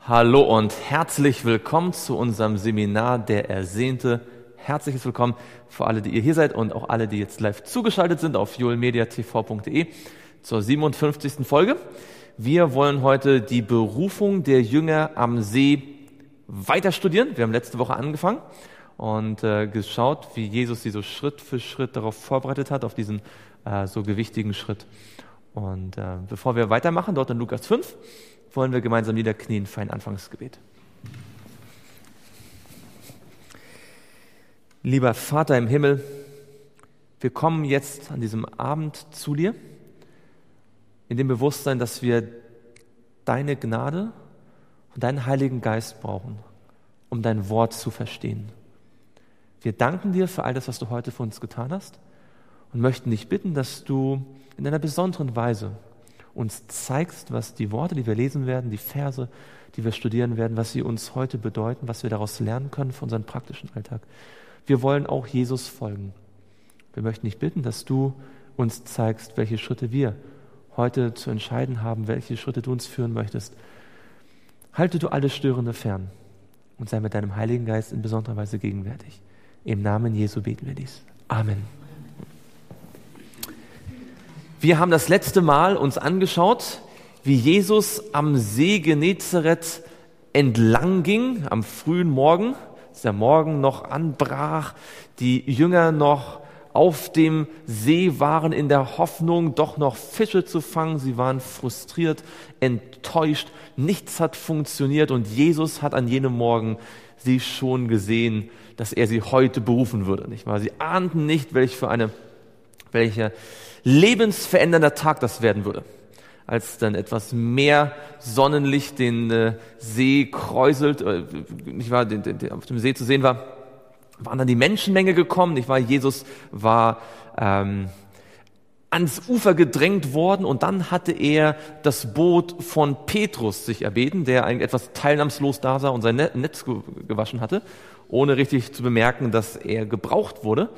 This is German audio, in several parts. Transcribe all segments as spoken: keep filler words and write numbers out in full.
Hallo und herzlich willkommen zu unserem Seminar Der Ersehnte. Herzliches Willkommen für alle, die ihr hier seid und auch alle, die jetzt live zugeschaltet sind auf joelmediatv punkt de zur siebenundfünfzigsten Folge. Wir wollen heute die Berufung der Jünger am See weiter studieren. Wir haben letzte Woche angefangen und äh, geschaut, wie Jesus sie so Schritt für Schritt darauf vorbereitet hat, auf diesen äh, so gewichtigen Schritt. Und äh, bevor wir weitermachen, dort in Lukas fünf, wollen wir gemeinsam niederknien für ein Anfangsgebet. Lieber Vater im Himmel, wir kommen jetzt an diesem Abend zu dir, in dem Bewusstsein, dass wir deine Gnade und deinen Heiligen Geist brauchen, um dein Wort zu verstehen. Wir danken dir für all das, was du heute für uns getan hast und möchten dich bitten, dass du in einer besonderen Weise uns zeigst, was die Worte, die wir lesen werden, die Verse, die wir studieren werden, was sie uns heute bedeuten, was wir daraus lernen können für unseren praktischen Alltag. Wir wollen auch Jesus folgen. Wir möchten dich bitten, dass du uns zeigst, welche Schritte wir heute zu entscheiden haben, welche Schritte du uns führen möchtest. Halte du alles Störende fern und sei mit deinem Heiligen Geist in besonderer Weise gegenwärtig. Im Namen Jesu beten wir dies. Amen. Wir haben das letzte Mal uns angeschaut, wie Jesus am See Genezareth entlang ging, am frühen Morgen, als der Morgen noch anbrach, die Jünger noch auf dem See waren in der Hoffnung, doch noch Fische zu fangen. Sie waren frustriert, enttäuscht, nichts hat funktioniert und Jesus hat an jenem Morgen sie schon gesehen, dass er sie heute berufen würde, nicht wahr? Sie ahnten nicht, welch für eine, welche lebensverändernder Tag das werden würde. Als dann etwas mehr Sonnenlicht den äh, See kräuselt, äh, nicht wahr, den, den, den auf dem See zu sehen war, waren dann die Menschenmenge gekommen, nicht wahr? Jesus war ähm, ans Ufer gedrängt worden und dann hatte er das Boot von Petrus sich erbeten, der eigentlich etwas teilnahmslos da sah und sein Netz gewaschen hatte, ohne richtig zu bemerken, dass er gebraucht wurde.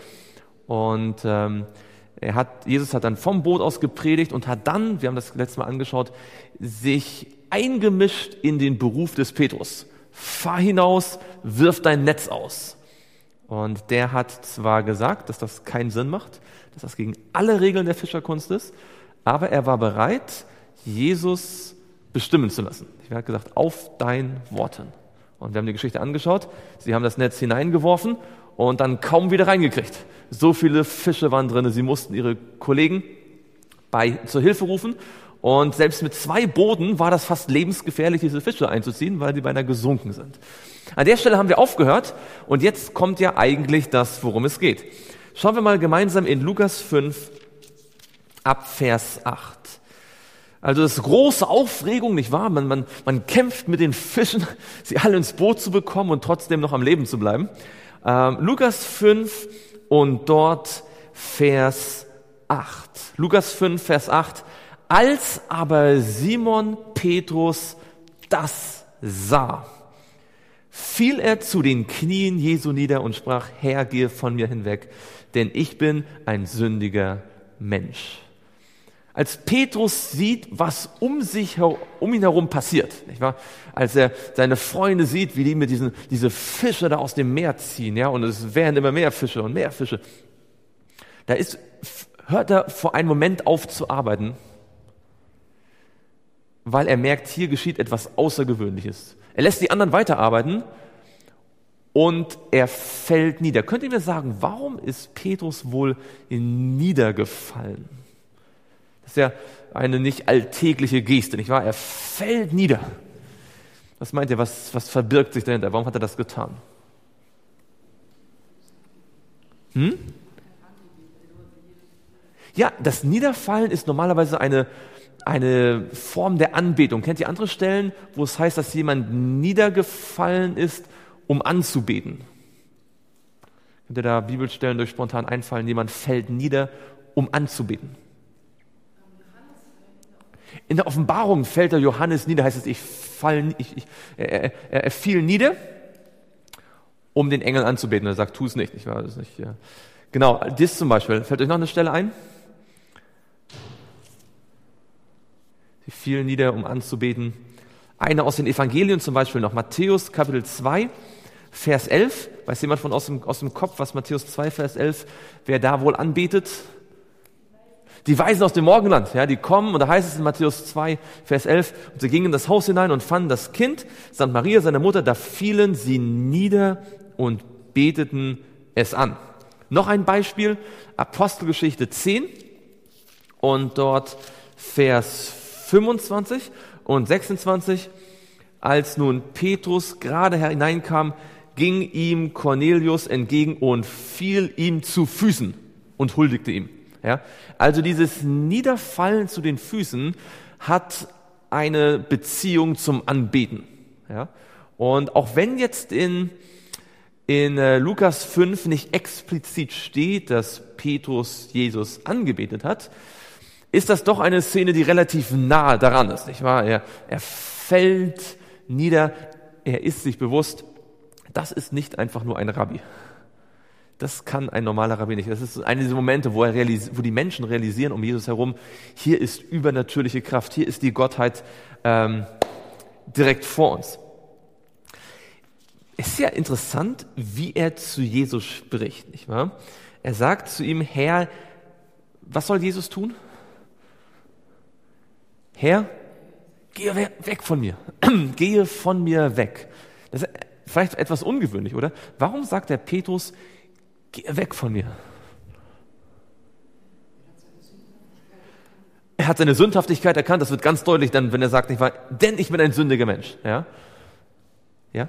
Und ähm, Er hat, Jesus hat dann vom Boot aus gepredigt und hat dann, wir haben das letzte Mal angeschaut, sich eingemischt in den Beruf des Petrus. Fahr hinaus, wirf dein Netz aus. Und der hat zwar gesagt, dass das keinen Sinn macht, dass das gegen alle Regeln der Fischerkunst ist, aber er war bereit, Jesus bestimmen zu lassen. Er hat gesagt, auf dein Worten. Und wir haben die Geschichte angeschaut, sie haben das Netz hineingeworfen und dann kaum wieder reingekriegt. So viele Fische waren drin, sie mussten ihre Kollegen bei, zur Hilfe rufen. Und selbst mit zwei Booten war das fast lebensgefährlich, diese Fische einzuziehen, weil sie beinahe gesunken sind. An der Stelle haben wir aufgehört und jetzt kommt ja eigentlich das, worum es geht. Schauen wir mal gemeinsam in Lukas fünf ab Vers acht. Also das ist große Aufregung, nicht wahr? Man, man, man kämpft mit den Fischen, sie alle ins Boot zu bekommen und trotzdem noch am Leben zu bleiben. Ähm, Lukas fünf und dort Vers acht. Lukas fünf, Vers acht. Als aber Simon Petrus das sah, fiel er zu den Knien Jesu nieder und sprach, Herr, gehe von mir hinweg, denn ich bin ein sündiger Mensch. Als Petrus sieht, was um sich um ihn herum passiert, nicht wahr? Als er seine Freunde sieht, wie die mit diesen diese Fische da aus dem Meer ziehen, ja, und es werden immer mehr Fische und mehr Fische. Da ist hört er vor einem Moment auf zu arbeiten, weil er merkt, hier geschieht etwas Außergewöhnliches. Er lässt die anderen weiterarbeiten und er fällt nieder. Könnt ihr mir sagen, warum ist Petrus wohl niedergefallen? Das ist ja eine nicht alltägliche Geste, nicht wahr? Er fällt nieder. Was meint ihr, was, was verbirgt sich dahinter? Warum hat er das getan? Hm? Ja, das Niederfallen ist normalerweise eine, eine Form der Anbetung. Kennt ihr andere Stellen, wo es heißt, dass jemand niedergefallen ist, um anzubeten? Könnt ihr da Bibelstellen durch spontan einfallen? Jemand fällt nieder, um anzubeten. In der Offenbarung fällt der Johannes nieder, heißt es, ich fall, ich, ich, er, er, er fiel nieder, um den Engel anzubeten. Er sagt, tu es nicht. Ich war das nicht. Ja. Genau, das zum Beispiel. Fällt euch noch eine Stelle ein? Sie fielen nieder, um anzubeten. Eine aus den Evangelien, zum Beispiel noch Matthäus Kapitel zwei, Vers elf. Weiß jemand von aus dem, aus dem Kopf, was Matthäus zwei, Vers elf, wer da wohl anbetet? Die Weisen aus dem Morgenland, ja, die kommen, und da heißt es in Matthäus zwei, Vers elf, und sie gingen in das Haus hinein und fanden das Kind, samt Maria, seine Mutter, da fielen sie nieder und beteten es an. Noch ein Beispiel, Apostelgeschichte zehn und dort Vers fünfundzwanzig und sechsundzwanzig. Als nun Petrus gerade hineinkam, ging ihm Cornelius entgegen und fiel ihm zu Füßen und huldigte ihm. Ja, also dieses Niederfallen zu den Füßen hat eine Beziehung zum Anbeten. Ja, und auch wenn jetzt in, in äh, Lukas fünf nicht explizit steht, dass Petrus Jesus angebetet hat, ist das doch eine Szene, die relativ nahe daran ist, nicht wahr? Er, er fällt nieder, er ist sich bewusst, das ist nicht einfach nur ein Rabbi. Das kann ein normaler Rabbi nicht. Das ist eine dieser Momente, wo, er realis- wo die Menschen realisieren um Jesus herum, hier ist übernatürliche Kraft, hier ist die Gottheit ähm, direkt vor uns. Es ist ja interessant, wie er zu Jesus spricht, nicht wahr? Er sagt zu ihm, Herr, was soll Jesus tun? Herr, gehe weg von mir. Gehe von mir weg. Das ist vielleicht etwas ungewöhnlich, oder? Warum sagt der Petrus, geh weg von mir? Er hat seine Sündhaftigkeit erkannt, das wird ganz deutlich dann, wenn er sagt, nicht wahr, denn ich bin ein sündiger Mensch. Ja? Ja?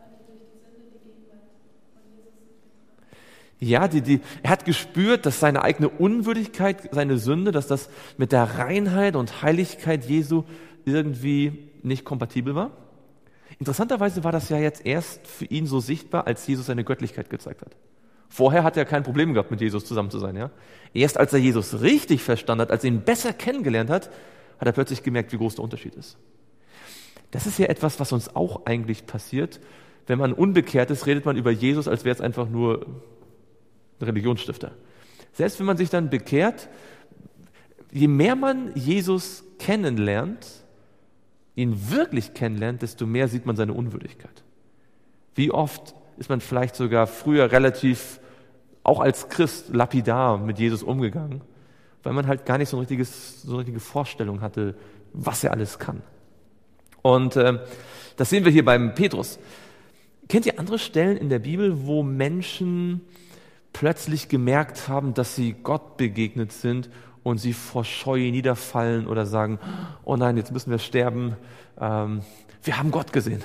Ja, die, die, er hat gespürt, dass seine eigene Unwürdigkeit, seine Sünde, dass das mit der Reinheit und Heiligkeit Jesu irgendwie nicht kompatibel war. Interessanterweise war das ja jetzt erst für ihn so sichtbar, als Jesus seine Göttlichkeit gezeigt hat. Vorher hat er kein Problem gehabt, mit Jesus zusammen zu sein. Ja? Erst als er Jesus richtig verstanden hat, als er ihn besser kennengelernt hat, hat er plötzlich gemerkt, wie groß der Unterschied ist. Das ist ja etwas, was uns auch eigentlich passiert. Wenn man unbekehrt ist, redet man über Jesus, als wäre es einfach nur ein Religionsstifter. Selbst wenn man sich dann bekehrt, je mehr man Jesus kennenlernt, ihn wirklich kennenlernt, desto mehr sieht man seine Unwürdigkeit. Wie oft ist man vielleicht sogar früher relativ, auch als Christ, lapidar mit Jesus umgegangen, weil man halt gar nicht so, ein richtiges, so eine richtige Vorstellung hatte, was er alles kann. Und äh, das sehen wir hier beim Petrus. Kennt ihr andere Stellen in der Bibel, wo Menschen plötzlich gemerkt haben, dass sie Gott begegnet sind und sie vor Scheu niederfallen oder sagen, oh nein, jetzt müssen wir sterben, ähm, wir haben Gott gesehen.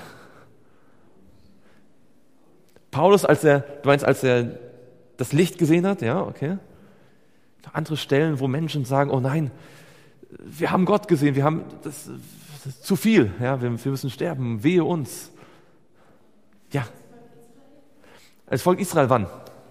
Paulus, als er, du meinst, als er das Licht gesehen hat, ja, okay. Andere Stellen, wo Menschen sagen, oh nein, wir haben Gott gesehen, wir haben, das, das ist zu viel, ja, wir, wir müssen sterben, wehe uns. Ja. Als Volk Israel wann?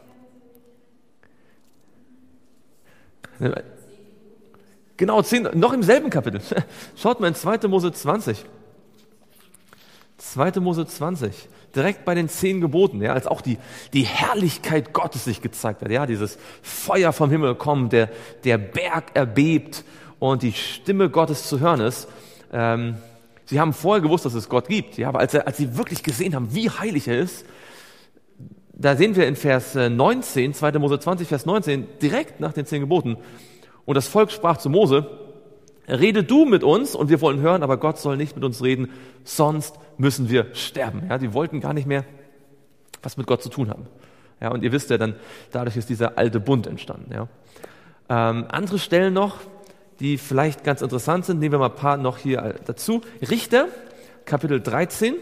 Genau, zehn, noch im selben Kapitel. Schaut mal in zweiter Mose zwanzig. zweiter Mose zwanzig. Direkt bei den zehn Geboten, ja, als auch die, die Herrlichkeit Gottes sich gezeigt hat. Ja, dieses Feuer vom Himmel kommt, der, der Berg erbebt und die Stimme Gottes zu hören ist. Ähm, sie haben vorher gewusst, dass es Gott gibt. Ja, aber als, er, als sie wirklich gesehen haben, wie heilig er ist, da sehen wir in Vers neunzehn, zweiter Mose zwanzig, Vers neunzehn, direkt nach den zehn Geboten. Und das Volk sprach zu Mose, rede du mit uns und wir wollen hören, aber Gott soll nicht mit uns reden, sonst müssen wir sterben. Ja, die wollten gar nicht mehr was mit Gott zu tun haben. Ja, und ihr wisst ja dann, dadurch ist dieser alte Bund entstanden. Ja. Ähm, andere Stellen noch, die vielleicht ganz interessant sind, nehmen wir mal ein paar noch hier dazu. Richter, Kapitel dreizehn.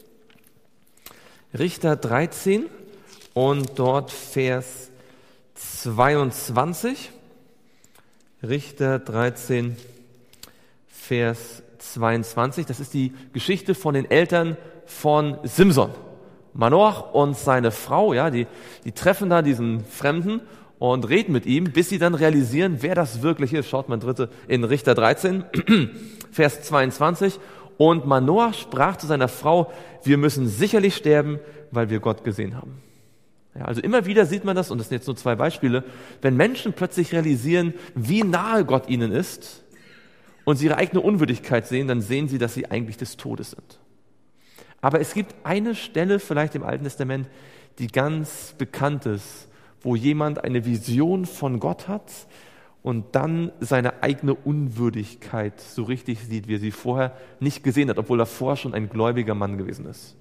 Richter dreizehn. Und dort Vers zweiundzwanzig, Richter dreizehn, Vers zweiundzwanzig, das ist die Geschichte von den Eltern von Simson. Manoach und seine Frau, ja, die, die treffen da diesen Fremden und reden mit ihm, bis sie dann realisieren, wer das wirklich ist. Schaut mal dritte in Richter dreizehn, Vers zweiundzwanzig. Und Manoach sprach zu seiner Frau, wir müssen sicherlich sterben, weil wir Gott gesehen haben. Ja, also immer wieder sieht man das, und das sind jetzt nur zwei Beispiele, wenn Menschen plötzlich realisieren, wie nahe Gott ihnen ist und sie ihre eigene Unwürdigkeit sehen, dann sehen sie, dass sie eigentlich des Todes sind. Aber es gibt eine Stelle vielleicht im Alten Testament, die ganz bekannt ist, wo jemand eine Vision von Gott hat und dann seine eigene Unwürdigkeit so richtig sieht, wie er sie vorher nicht gesehen hat, obwohl er vorher schon ein gläubiger Mann gewesen ist.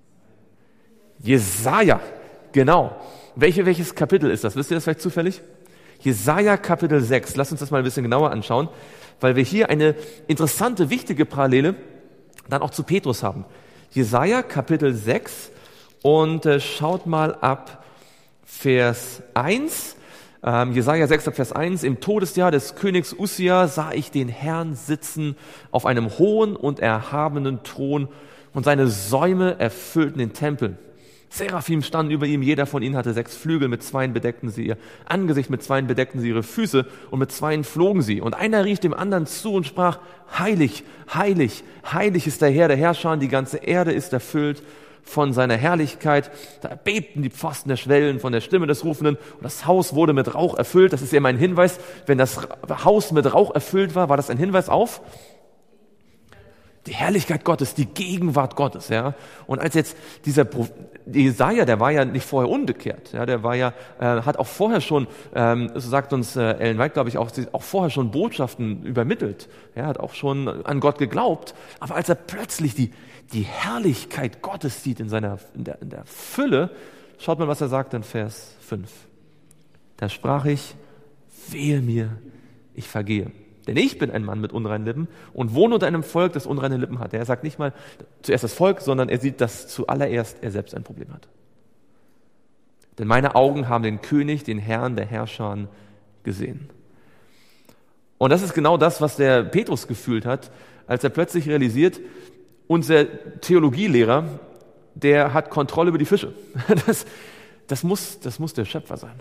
Jesaja, genau. Welche, welches Kapitel ist das? Wisst ihr das vielleicht zufällig? Jesaja Kapitel sechs. Lasst uns das mal ein bisschen genauer anschauen, weil wir hier eine interessante, wichtige Parallele dann auch zu Petrus haben. Jesaja Kapitel sechs und äh, schaut mal ab Vers eins. Ähm, Jesaja sechs ab Vers eins. Im Todesjahr des Königs Ussia sah ich den Herrn sitzen auf einem hohen und erhabenen Thron und seine Säume erfüllten den Tempel. Seraphim standen über ihm, jeder von ihnen hatte sechs Flügel, mit zweien bedeckten sie ihr Angesicht, mit zweien bedeckten sie ihre Füße und mit zweien flogen sie. Und einer rief dem anderen zu und sprach, heilig, heilig, heilig ist der Herr der Herrscher, die ganze Erde ist erfüllt von seiner Herrlichkeit. Da bebten die Pfosten der Schwellen von der Stimme des Rufenden und das Haus wurde mit Rauch erfüllt. Das ist eben ein Hinweis, wenn das Haus mit Rauch erfüllt war, war das ein Hinweis auf die Herrlichkeit Gottes, die Gegenwart Gottes, ja. Und als jetzt dieser Jesaja, der war ja nicht vorher unbekehrt, ja, der war ja, äh, hat auch vorher schon, ähm, so sagt uns äh, Ellen White, glaube ich, auch, auch vorher schon Botschaften übermittelt, ja, hat auch schon an Gott geglaubt. Aber als er plötzlich die die Herrlichkeit Gottes sieht in seiner in der, in der Fülle, schaut mal, was er sagt in Vers fünf. Da sprach ich, wehe mir, ich vergehe. Denn ich bin ein Mann mit unreinen Lippen und wohne unter einem Volk, das unreine Lippen hat. Er sagt nicht mal zuerst das Volk, sondern er sieht, dass zuallererst er selbst ein Problem hat. Denn meine Augen haben den König, den Herrn der Herrscher gesehen. Und das ist genau das, was der Petrus gefühlt hat, als er plötzlich realisiert, unser Theologielehrer, der hat Kontrolle über die Fische. Das, das, muss, das muss der Schöpfer sein.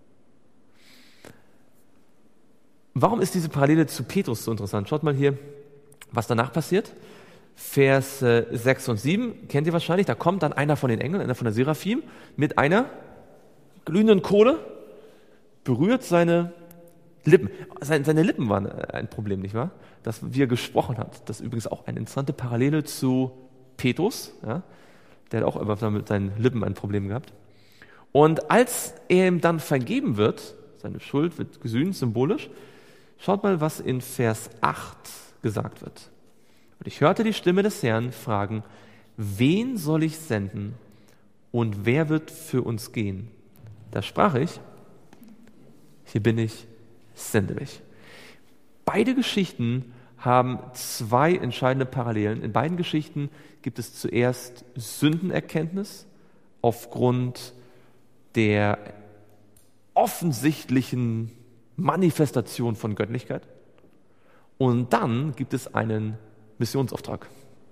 Warum ist diese Parallele zu Petrus so interessant? Schaut mal hier, was danach passiert. Vers äh, sechs und sieben, kennt ihr wahrscheinlich, da kommt dann einer von den Engeln, einer von der Seraphim, mit einer glühenden Kohle, berührt seine Lippen. Seine, seine Lippen waren ein Problem, nicht wahr? Dass wie er gesprochen hat. Das ist übrigens auch eine interessante Parallele zu Petrus, ja? Der hat auch immer mit seinen Lippen ein Problem gehabt. Und als er ihm dann vergeben wird, seine Schuld wird gesühnt, symbolisch, schaut mal, was in Vers acht gesagt wird. Und ich hörte die Stimme des Herrn fragen, wen soll ich senden und wer wird für uns gehen? Da sprach ich, hier bin ich, sende mich. Beide Geschichten haben zwei entscheidende Parallelen. In beiden Geschichten gibt es zuerst Sündenerkenntnis aufgrund der offensichtlichen Manifestation von Göttlichkeit. Und dann gibt es einen Missionsauftrag.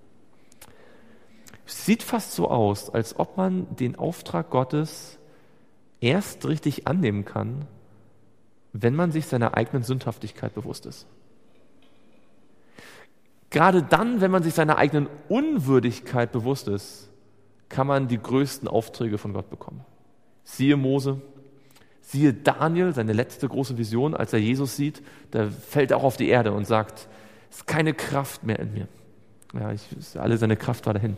Es sieht fast so aus, als ob man den Auftrag Gottes erst richtig annehmen kann, wenn man sich seiner eigenen Sündhaftigkeit bewusst ist. Gerade dann, wenn man sich seiner eigenen Unwürdigkeit bewusst ist, kann man die größten Aufträge von Gott bekommen. Siehe Mose, siehe Daniel, seine letzte große Vision, als er Jesus sieht, da fällt er auch auf die Erde und sagt, es ist keine Kraft mehr in mir. Ja, ich, alle seine Kraft war dahin.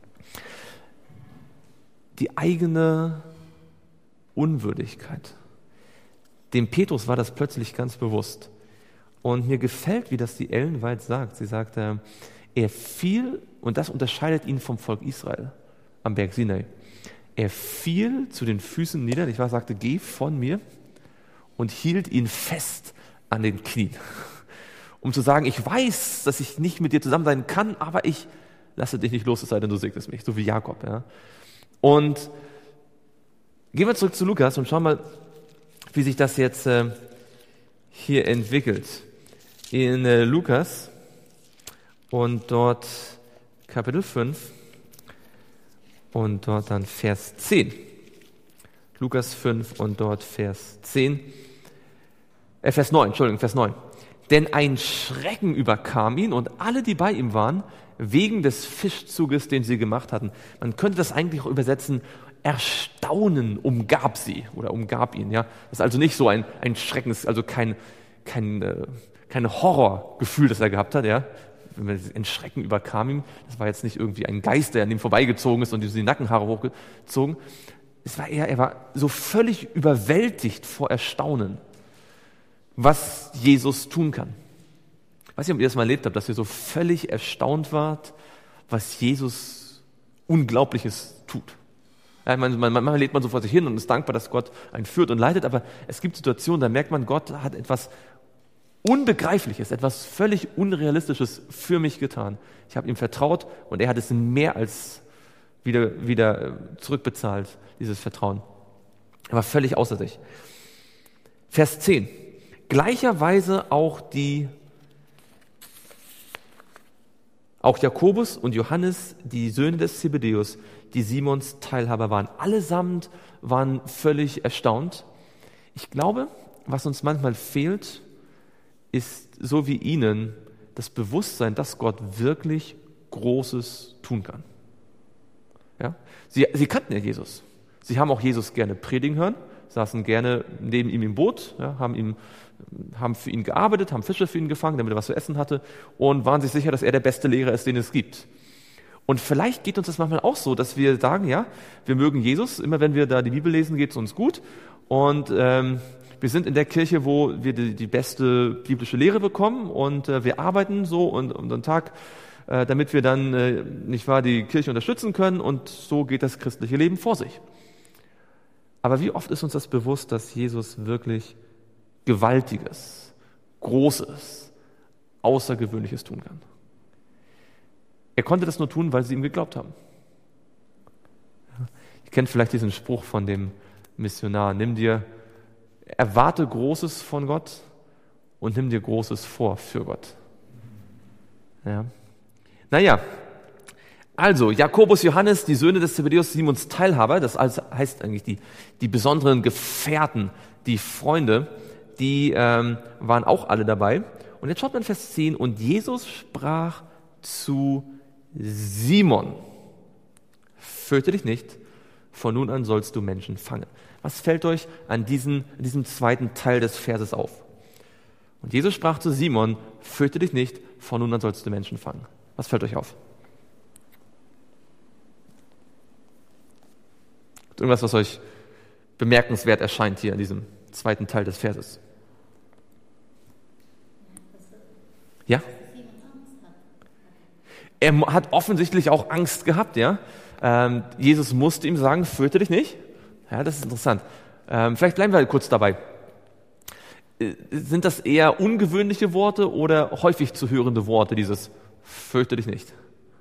Die eigene Unwürdigkeit. Dem Petrus war das plötzlich ganz bewusst. Und mir gefällt, wie das die Ellen White sagt. Sie sagt, äh, er fiel, und das unterscheidet ihn vom Volk Israel am Berg Sinai. Er fiel zu den Füßen nieder, ich war, sagte, geh von mir, und hielt ihn fest an den Knien. Um zu sagen, ich weiß, dass ich nicht mit dir zusammen sein kann, aber ich lasse dich nicht los, es sei denn, du segnest mich, so wie Jakob. Ja. Und gehen wir zurück zu Lukas und schauen mal, wie sich das jetzt äh, hier entwickelt. In äh, Lukas und dort Kapitel fünf und dort dann Vers zehn. Lukas fünf und dort Vers zehn. Äh, Vers neun, Entschuldigung, Vers neun. Denn ein Schrecken überkam ihn und alle, die bei ihm waren, wegen des Fischzuges, den sie gemacht hatten. Man könnte das eigentlich auch übersetzen, Erstaunen umgab sie oder umgab ihn. Ja, das ist also nicht so ein, ein Schrecken, es ist also kein, kein, äh, kein Horrorgefühl, das er gehabt hat, ja. Ein Schrecken überkam ihm. Das war jetzt nicht irgendwie ein Geist, der an ihm vorbeigezogen ist und ihm die Nackenhaare hochgezogen. Es war eher, er war so völlig überwältigt vor Erstaunen, was Jesus tun kann. Ich weiß nicht, ob ihr das mal erlebt habt, dass ihr so völlig erstaunt wart, was Jesus Unglaubliches tut. Ja, ich meine, manchmal lebt man so vor sich hin und ist dankbar, dass Gott einen führt und leitet, aber es gibt Situationen, da merkt man, Gott hat etwas Unbegreifliches, etwas völlig Unrealistisches für mich getan. Ich habe ihm vertraut und er hat es mehr als wieder, wieder zurückbezahlt, dieses Vertrauen. Er war völlig außer sich. Vers zehn. Gleicherweise auch die, auch Jakobus und Johannes, die Söhne des Zebedäus, die Simons Teilhaber waren. Allesamt waren völlig erstaunt. Ich glaube, was uns manchmal fehlt, ist so wie ihnen das Bewusstsein, dass Gott wirklich Großes tun kann. Ja? Sie, sie kannten ja Jesus. Sie haben auch Jesus gerne predigen hören, saßen gerne neben ihm im Boot, ja, haben, ihm, haben für ihn gearbeitet, haben Fische für ihn gefangen, damit er was zu essen hatte und waren sich sicher, dass er der beste Lehrer ist, den es gibt. Und vielleicht geht uns das manchmal auch so, dass wir sagen, ja, wir mögen Jesus, immer wenn wir da die Bibel lesen, geht es uns gut und ähm, wir sind in der Kirche, wo wir die, die beste biblische Lehre bekommen und äh, wir arbeiten so und um den Tag, äh, damit wir dann äh, nicht wahr die Kirche unterstützen können und so geht das christliche Leben vor sich. Aber wie oft ist uns das bewusst, dass Jesus wirklich Gewaltiges, Großes, Außergewöhnliches tun kann? Er konnte das nur tun, weil sie ihm geglaubt haben. Ihr kennt vielleicht diesen Spruch von dem Missionar, nimm dir Erwarte Großes von Gott und nimm dir Großes vor für Gott. Ja. Naja, also Jakobus, Johannes, die Söhne des Zebedäus, Simons Teilhaber, das heißt eigentlich die, die besonderen Gefährten, die Freunde, die ähm, waren auch alle dabei. Und jetzt schaut man Vers zehn, und Jesus sprach zu Simon, fürchte dich nicht, von nun an sollst du Menschen fangen. Was fällt euch an diesem, an diesem zweiten Teil des Verses auf? Und Jesus sprach zu Simon, fürchte dich nicht, von nun an sollst du Menschen fangen. Was fällt euch auf? Irgendwas, was euch bemerkenswert erscheint hier in diesem zweiten Teil des Verses? Ja? Er hat offensichtlich auch Angst gehabt, ja. Ähm, Jesus musste ihm sagen, fürchte dich nicht. Ja, das ist interessant. Ähm, vielleicht bleiben wir kurz dabei. Äh, sind das eher ungewöhnliche Worte oder häufig zu hörende Worte, dieses fürchte dich nicht?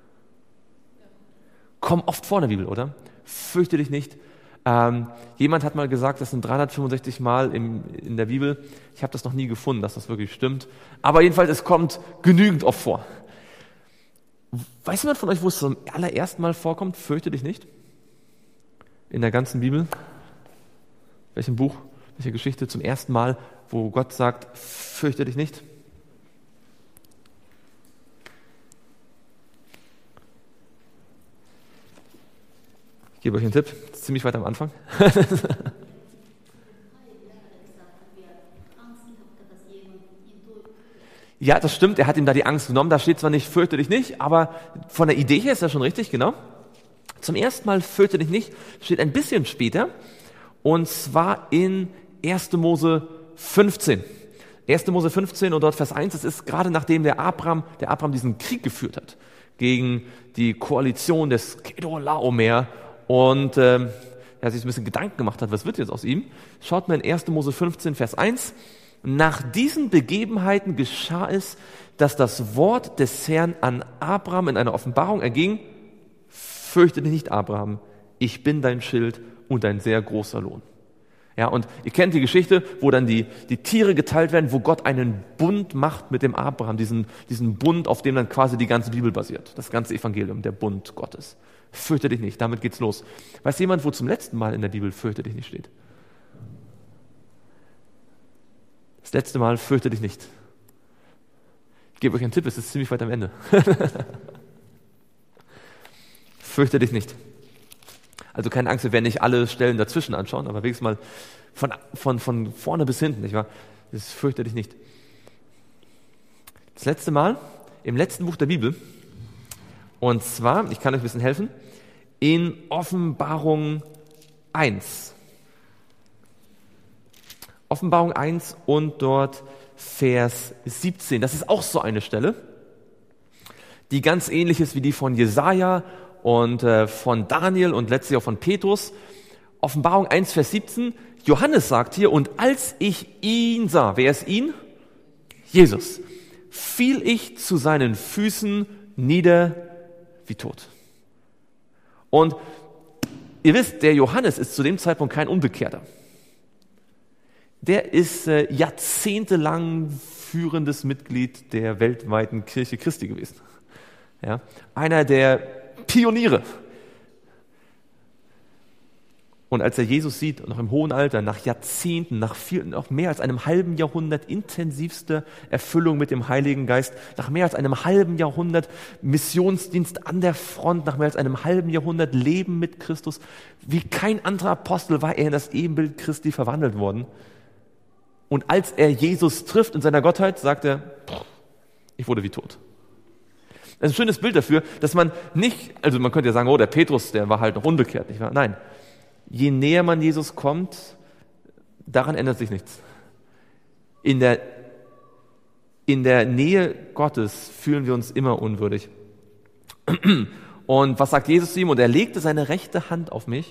Kommen oft vor in der Bibel, oder? Fürchte dich nicht. Ähm, jemand hat mal gesagt, das sind dreihundertfünfundsechzig Mal im, in der Bibel. Ich habe das noch nie gefunden, dass das wirklich stimmt. Aber jedenfalls, es kommt genügend oft vor. Weiß jemand von euch, wo es zum allerersten Mal vorkommt? Fürchte dich nicht. In der ganzen Bibel. Welchem Buch, welche Geschichte zum ersten Mal, wo Gott sagt, fürchte dich nicht? Ich gebe euch einen Tipp, das ist ziemlich weit am Anfang. Ja, das stimmt, er hat ihm da die Angst genommen, da steht zwar nicht, fürchte dich nicht, aber von der Idee her ist das schon richtig, genau. Zum ersten Mal fürchte dich nicht, steht ein bisschen später, und zwar in erster Mose fünfzehn. erster Mose fünfzehn und dort Vers eins, das ist gerade nachdem der Abraham, der Abraham diesen Krieg geführt hat, gegen die Koalition des Kedorlaomer und ähm, er sich ein bisschen Gedanken gemacht hat, was wird jetzt aus ihm, schaut mal in erster Mose fünfzehn, Vers eins, nach diesen Begebenheiten geschah es, dass das Wort des Herrn an Abraham in einer Offenbarung erging, fürchte dich nicht, Abraham, ich bin dein Schild und ein sehr großer Lohn. Ja, und ihr kennt die Geschichte, wo dann die, die Tiere geteilt werden, wo Gott einen Bund macht mit dem Abraham, diesen, diesen Bund, auf dem dann quasi die ganze Bibel basiert, das ganze Evangelium, der Bund Gottes. Fürchte dich nicht, damit geht's los. Weiß jemand, wo zum letzten Mal in der Bibel fürchte dich nicht steht? Das letzte Mal fürchte dich nicht. Ich gebe euch einen Tipp, es ist ziemlich weit am Ende. Fürchte dich nicht. Also keine Angst, wir werden nicht alle Stellen dazwischen anschauen, aber wenigstens mal von, von, von vorne bis hinten, nicht wahr? Das fürchte dich nicht. Das letzte Mal im letzten Buch der Bibel. Und zwar, ich kann euch ein bisschen helfen, in Offenbarung eins. Offenbarung eins und dort Vers siebzehn. Das ist auch so eine Stelle, die ganz ähnlich ist wie die von Jesaja und äh, von Daniel und letztlich auch von Petrus. Offenbarung eins, Vers siebzehn. Johannes sagt hier, und als ich ihn sah, wer ist ihn? Jesus. Fiel ich zu seinen Füßen nieder wie tot. Und ihr wisst, der Johannes ist zu dem Zeitpunkt kein Unbekehrter. Der ist äh, jahrzehntelang führendes Mitglied der weltweiten Kirche Christi gewesen. Ja, einer der Pioniere. Und als er Jesus sieht, noch im hohen Alter, nach Jahrzehnten, nach viel, nach mehr als einem halben Jahrhundert intensivster Erfüllung mit dem Heiligen Geist, nach mehr als einem halben Jahrhundert Missionsdienst an der Front, nach mehr als einem halben Jahrhundert Leben mit Christus, wie kein anderer Apostel war er in das Ebenbild Christi verwandelt worden. Und als er Jesus trifft in seiner Gottheit, sagt er, ich wurde wie tot. Das ist ein schönes Bild dafür, dass man nicht, also man könnte ja sagen, oh, der Petrus, der war halt noch unbekehrt, nicht wahr? Nein. Je näher man Jesus kommt, daran ändert sich nichts. In der, in der Nähe Gottes fühlen wir uns immer unwürdig. Und was sagt Jesus zu ihm? Und er legte seine rechte Hand auf mich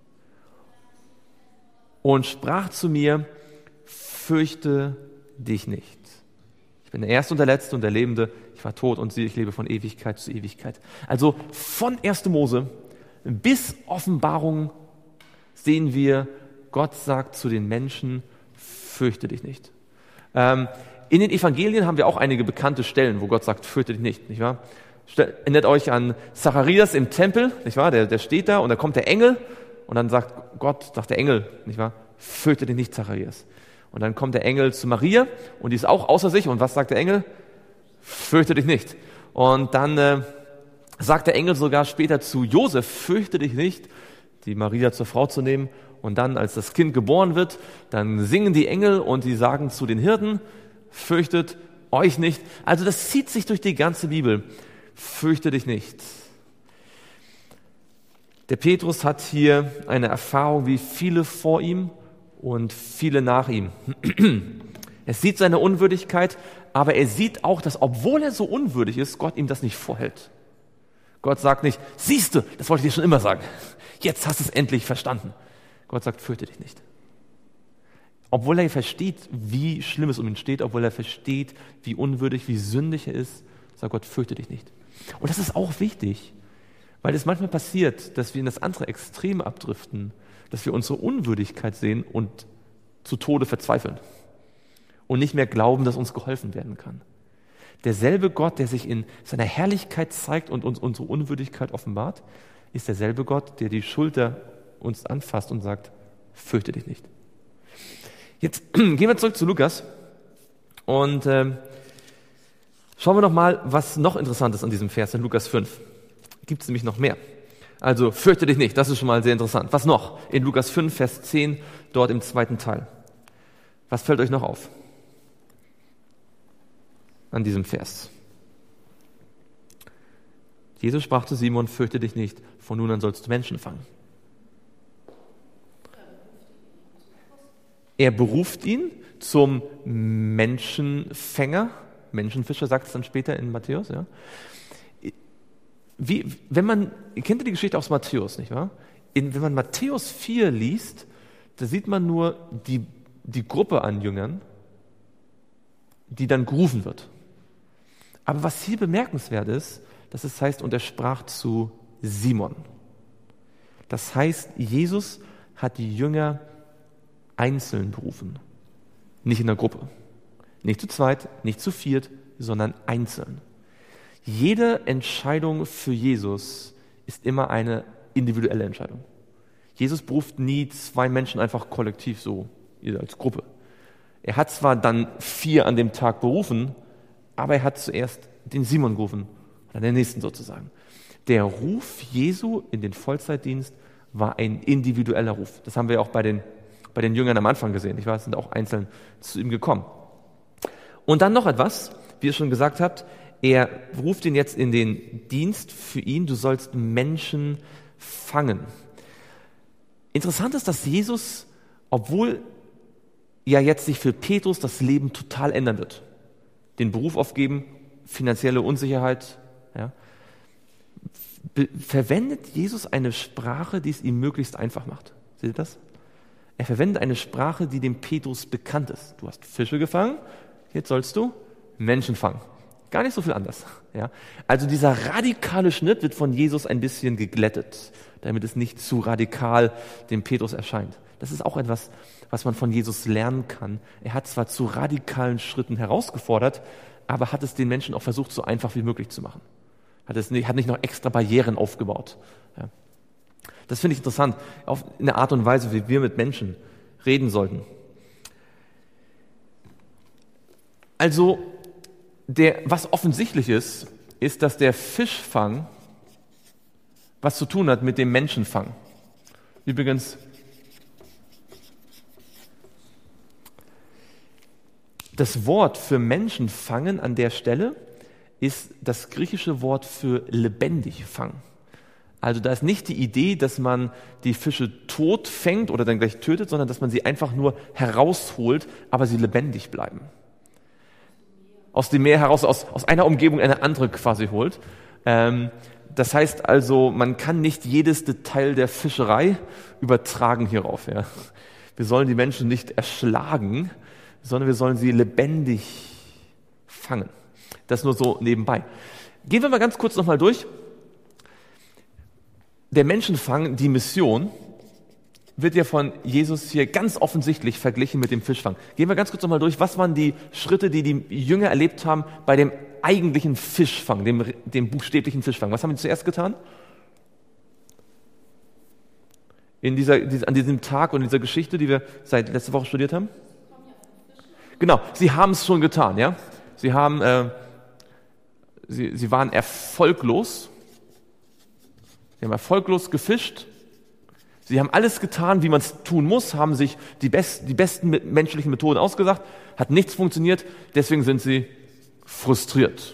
und sprach zu mir, fürchte dich nicht. Ich bin der Erste und der Letzte und der Lebende. Ich war tot und siehe, ich lebe von Ewigkeit zu Ewigkeit. Also von erster Mose bis Offenbarung sehen wir, Gott sagt zu den Menschen, fürchte dich nicht. Ähm, in den Evangelien haben wir auch einige bekannte Stellen, wo Gott sagt, fürchte dich nicht, nicht wahr? Erinnert euch an Zacharias im Tempel, nicht wahr? Der, der steht da und da kommt der Engel und dann sagt Gott, sagt der Engel, nicht wahr? Fürchte dich nicht, Zacharias. Und dann kommt der Engel zu Maria und die ist auch außer sich und was sagt der Engel? Fürchte dich nicht. Und dann äh, sagt der Engel sogar später zu Josef, fürchte dich nicht, die Maria zur Frau zu nehmen. Und dann, als das Kind geboren wird, dann singen die Engel und die sagen zu den Hirten, fürchtet euch nicht. Also das zieht sich durch die ganze Bibel. Fürchte dich nicht. Der Petrus hat hier eine Erfahrung wie viele vor ihm und viele nach ihm. Er sieht seine Unwürdigkeit, aber er sieht auch, dass obwohl er so unwürdig ist, Gott ihm das nicht vorhält. Gott sagt nicht, siehst du, das wollte ich dir schon immer sagen. Jetzt hast du es endlich verstanden. Gott sagt, fürchte dich nicht. Obwohl er versteht, wie schlimm es um ihn steht, obwohl er versteht, wie unwürdig, wie sündig er ist, sagt Gott, fürchte dich nicht. Und das ist auch wichtig, weil es manchmal passiert, dass wir in das andere Extrem abdriften, dass wir unsere Unwürdigkeit sehen und zu Tode verzweifeln und nicht mehr glauben, dass uns geholfen werden kann. Derselbe Gott, der sich in seiner Herrlichkeit zeigt und uns unsere Unwürdigkeit offenbart, ist derselbe Gott, der die Schulter uns anfasst und sagt, fürchte dich nicht. Jetzt gehen wir zurück zu Lukas und äh, schauen wir noch mal, was noch interessant ist an diesem Vers in Lukas fünf. Gibt es nämlich noch mehr. Also fürchte dich nicht, das ist schon mal sehr interessant. Was noch? In Lukas fünf, Vers zehn, dort im zweiten Teil. Was fällt euch noch auf an diesem Vers? Jesus sprach zu Simon, fürchte dich nicht, von nun an sollst du Menschen fangen. Er beruft ihn zum Menschenfänger, Menschenfischer sagt es dann später in Matthäus, ja. Wie, wenn man, kennt ihr die Geschichte aus Matthäus, nicht wahr? In, wenn man Matthäus vier liest, da sieht man nur die, die Gruppe an Jüngern, die dann gerufen wird. Aber was hier bemerkenswert ist, dass es heißt, und er sprach zu Simon. Das heißt, Jesus hat die Jünger einzeln berufen, nicht in der Gruppe. Nicht zu zweit, nicht zu viert, sondern einzeln. Jede Entscheidung für Jesus ist immer eine individuelle Entscheidung. Jesus beruft nie zwei Menschen einfach kollektiv so, als Gruppe. Er hat zwar dann vier an dem Tag berufen, aber er hat zuerst den Simon gerufen, oder den nächsten sozusagen. Der Ruf Jesu in den Vollzeitdienst war ein individueller Ruf. Das haben wir auch bei den, bei den Jüngern am Anfang gesehen. Ich weiß, sind auch einzeln zu ihm gekommen. Und dann noch etwas. wie ihr schon gesagt habt, er ruft ihn jetzt in den Dienst für ihn, du sollst Menschen fangen. Interessant ist, dass Jesus, obwohl ja jetzt sich für Petrus das Leben total ändern wird, den Beruf aufgeben, finanzielle Unsicherheit, ja, be- verwendet Jesus eine Sprache, die es ihm möglichst einfach macht. Seht ihr das? Er verwendet eine Sprache, die dem Petrus bekannt ist. Du hast Fische gefangen, jetzt sollst du Menschen fangen. Gar nicht so viel anders. Ja? Also dieser radikale Schnitt wird von Jesus ein bisschen geglättet, damit es nicht zu radikal dem Petrus erscheint. Das ist auch etwas, was man von Jesus lernen kann. Er hat zwar zu radikalen Schritten herausgefordert, aber hat es den Menschen auch versucht, so einfach wie möglich zu machen. Hat, es nicht, hat nicht noch extra Barrieren aufgebaut. Ja. Das finde ich interessant, auf eine Art und Weise, wie wir mit Menschen reden sollten. Also, der, was offensichtlich ist, ist, dass der Fischfang was zu tun hat mit dem Menschenfang. Übrigens, das Wort für Menschenfangen an der Stelle ist das griechische Wort für lebendig fangen. Also da ist nicht die Idee, dass man die Fische tot fängt oder dann gleich tötet, sondern dass man sie einfach nur herausholt, aber sie lebendig bleiben. Aus dem Meer heraus, aus, aus einer Umgebung eine andere quasi holt. Ähm, das heißt also, man kann nicht jedes Detail der Fischerei übertragen hierauf. Ja. Wir sollen die Menschen nicht erschlagen, sondern wir sollen sie lebendig fangen. Das nur so nebenbei. Gehen wir mal ganz kurz nochmal durch. Der Menschenfang, die Mission, wird ja von Jesus hier ganz offensichtlich verglichen mit dem Fischfang. Gehen wir ganz kurz nochmal durch. Was waren die Schritte, die die Jünger erlebt haben bei dem eigentlichen Fischfang, dem, dem buchstäblichen Fischfang? Was haben sie zuerst getan? In dieser, an diesem Tag und dieser Geschichte, die wir seit letzter Woche studiert haben? Genau, sie haben es schon getan, ja. Sie haben, äh, sie, sie waren erfolglos. Sie haben erfolglos gefischt. Sie haben alles getan, wie man es tun muss, haben sich die, best, die besten menschlichen Methoden ausgesagt, hat nichts funktioniert, deswegen sind sie frustriert.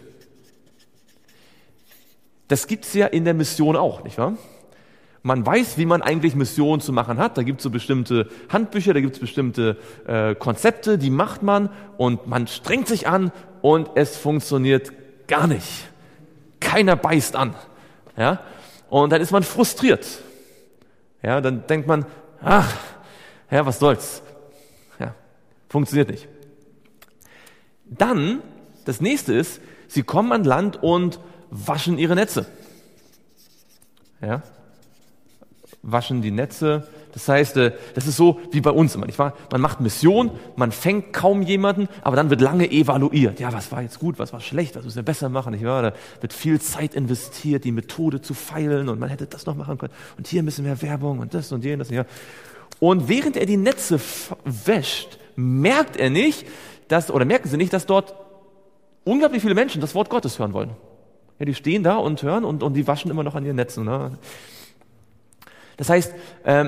Das gibt es ja in der Mission auch, nicht wahr? Man weiß, wie man eigentlich Missionen zu machen hat. Da gibt es so bestimmte Handbücher, da gibt es bestimmte äh, Konzepte, die macht man und man strengt sich an und es funktioniert gar nicht. Keiner beißt an. Ja? Und dann ist man frustriert. Ja, dann denkt man, ach, ja, was soll's. Ja, funktioniert nicht. Dann, das nächste ist, sie kommen an Land und waschen ihre Netze. Ja, waschen die Netze. Das heißt, das ist so wie bei uns immer, nicht wahr? Man macht Mission, man fängt kaum jemanden, aber dann wird lange evaluiert. Ja, was war jetzt gut, was war schlecht, was müssen wir besser machen, nicht wahr? Da wird viel Zeit investiert, die Methode zu feilen und man hätte das noch machen können. Und hier müssen wir Werbung und das und jenes. Ja. Und während er die Netze wäscht, merkt er nicht, dass, oder merken sie nicht, dass dort unglaublich viele Menschen das Wort Gottes hören wollen. Ja, die stehen da und hören und, und die waschen immer noch an ihren Netzen. Ne? Das heißt, ähm,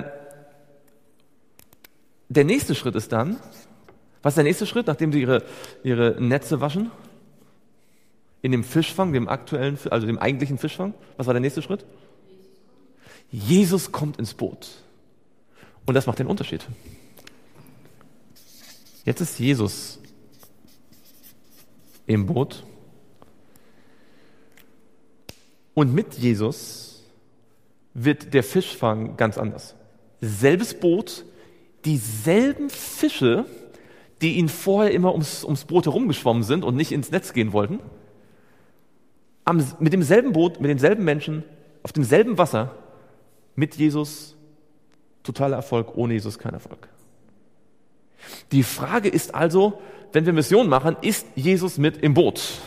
der nächste Schritt ist dann, was ist der nächste Schritt, nachdem sie ihre, ihre Netze waschen? In dem Fischfang, dem aktuellen, also dem eigentlichen Fischfang. Was war der nächste Schritt? Jesus kommt ins Boot. Und das macht den Unterschied. Jetzt ist Jesus im Boot. Und mit Jesus wird der Fischfang ganz anders. Selbes Boot, dieselben Fische, die ihn vorher immer ums, ums Boot herumgeschwommen sind und nicht ins Netz gehen wollten, am, mit demselben Boot, mit denselben Menschen, auf demselben Wasser, mit Jesus totaler Erfolg, ohne Jesus kein Erfolg. Die Frage ist also, wenn wir Mission machen, ist Jesus mit im Boot?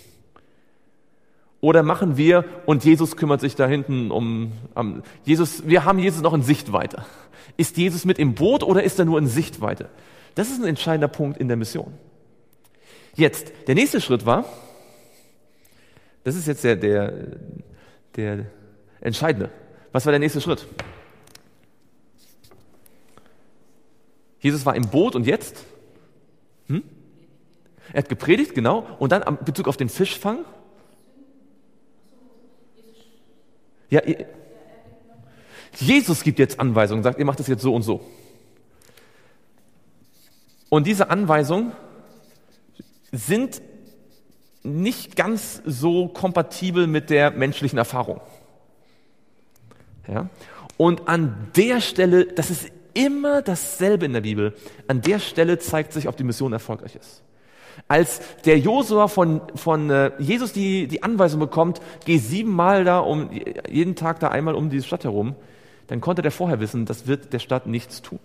Oder machen wir und Jesus kümmert sich da hinten um, um Jesus, wir haben Jesus noch in Sichtweite. Ist Jesus mit im Boot oder ist er nur in Sichtweite? Das ist ein entscheidender Punkt in der Mission. Jetzt, der nächste Schritt war, das ist jetzt der, der, der entscheidende. Was war der nächste Schritt? Jesus war im Boot und jetzt? Hm? Er hat gepredigt, genau. Und dann in Bezug auf den Fischfang. Ja, Jesus gibt jetzt Anweisungen, sagt, ihr macht das jetzt so und so. Und diese Anweisungen sind nicht ganz so kompatibel mit der menschlichen Erfahrung. Ja? Und an der Stelle, das ist immer dasselbe in der Bibel, an der Stelle zeigt sich, ob die Mission erfolgreich ist. Als der Josua von, von äh, Jesus die, die Anweisung bekommt, geh siebenmal da, um jeden Tag da einmal um diese Stadt herum, dann konnte der vorher wissen, das wird der Stadt nichts tun.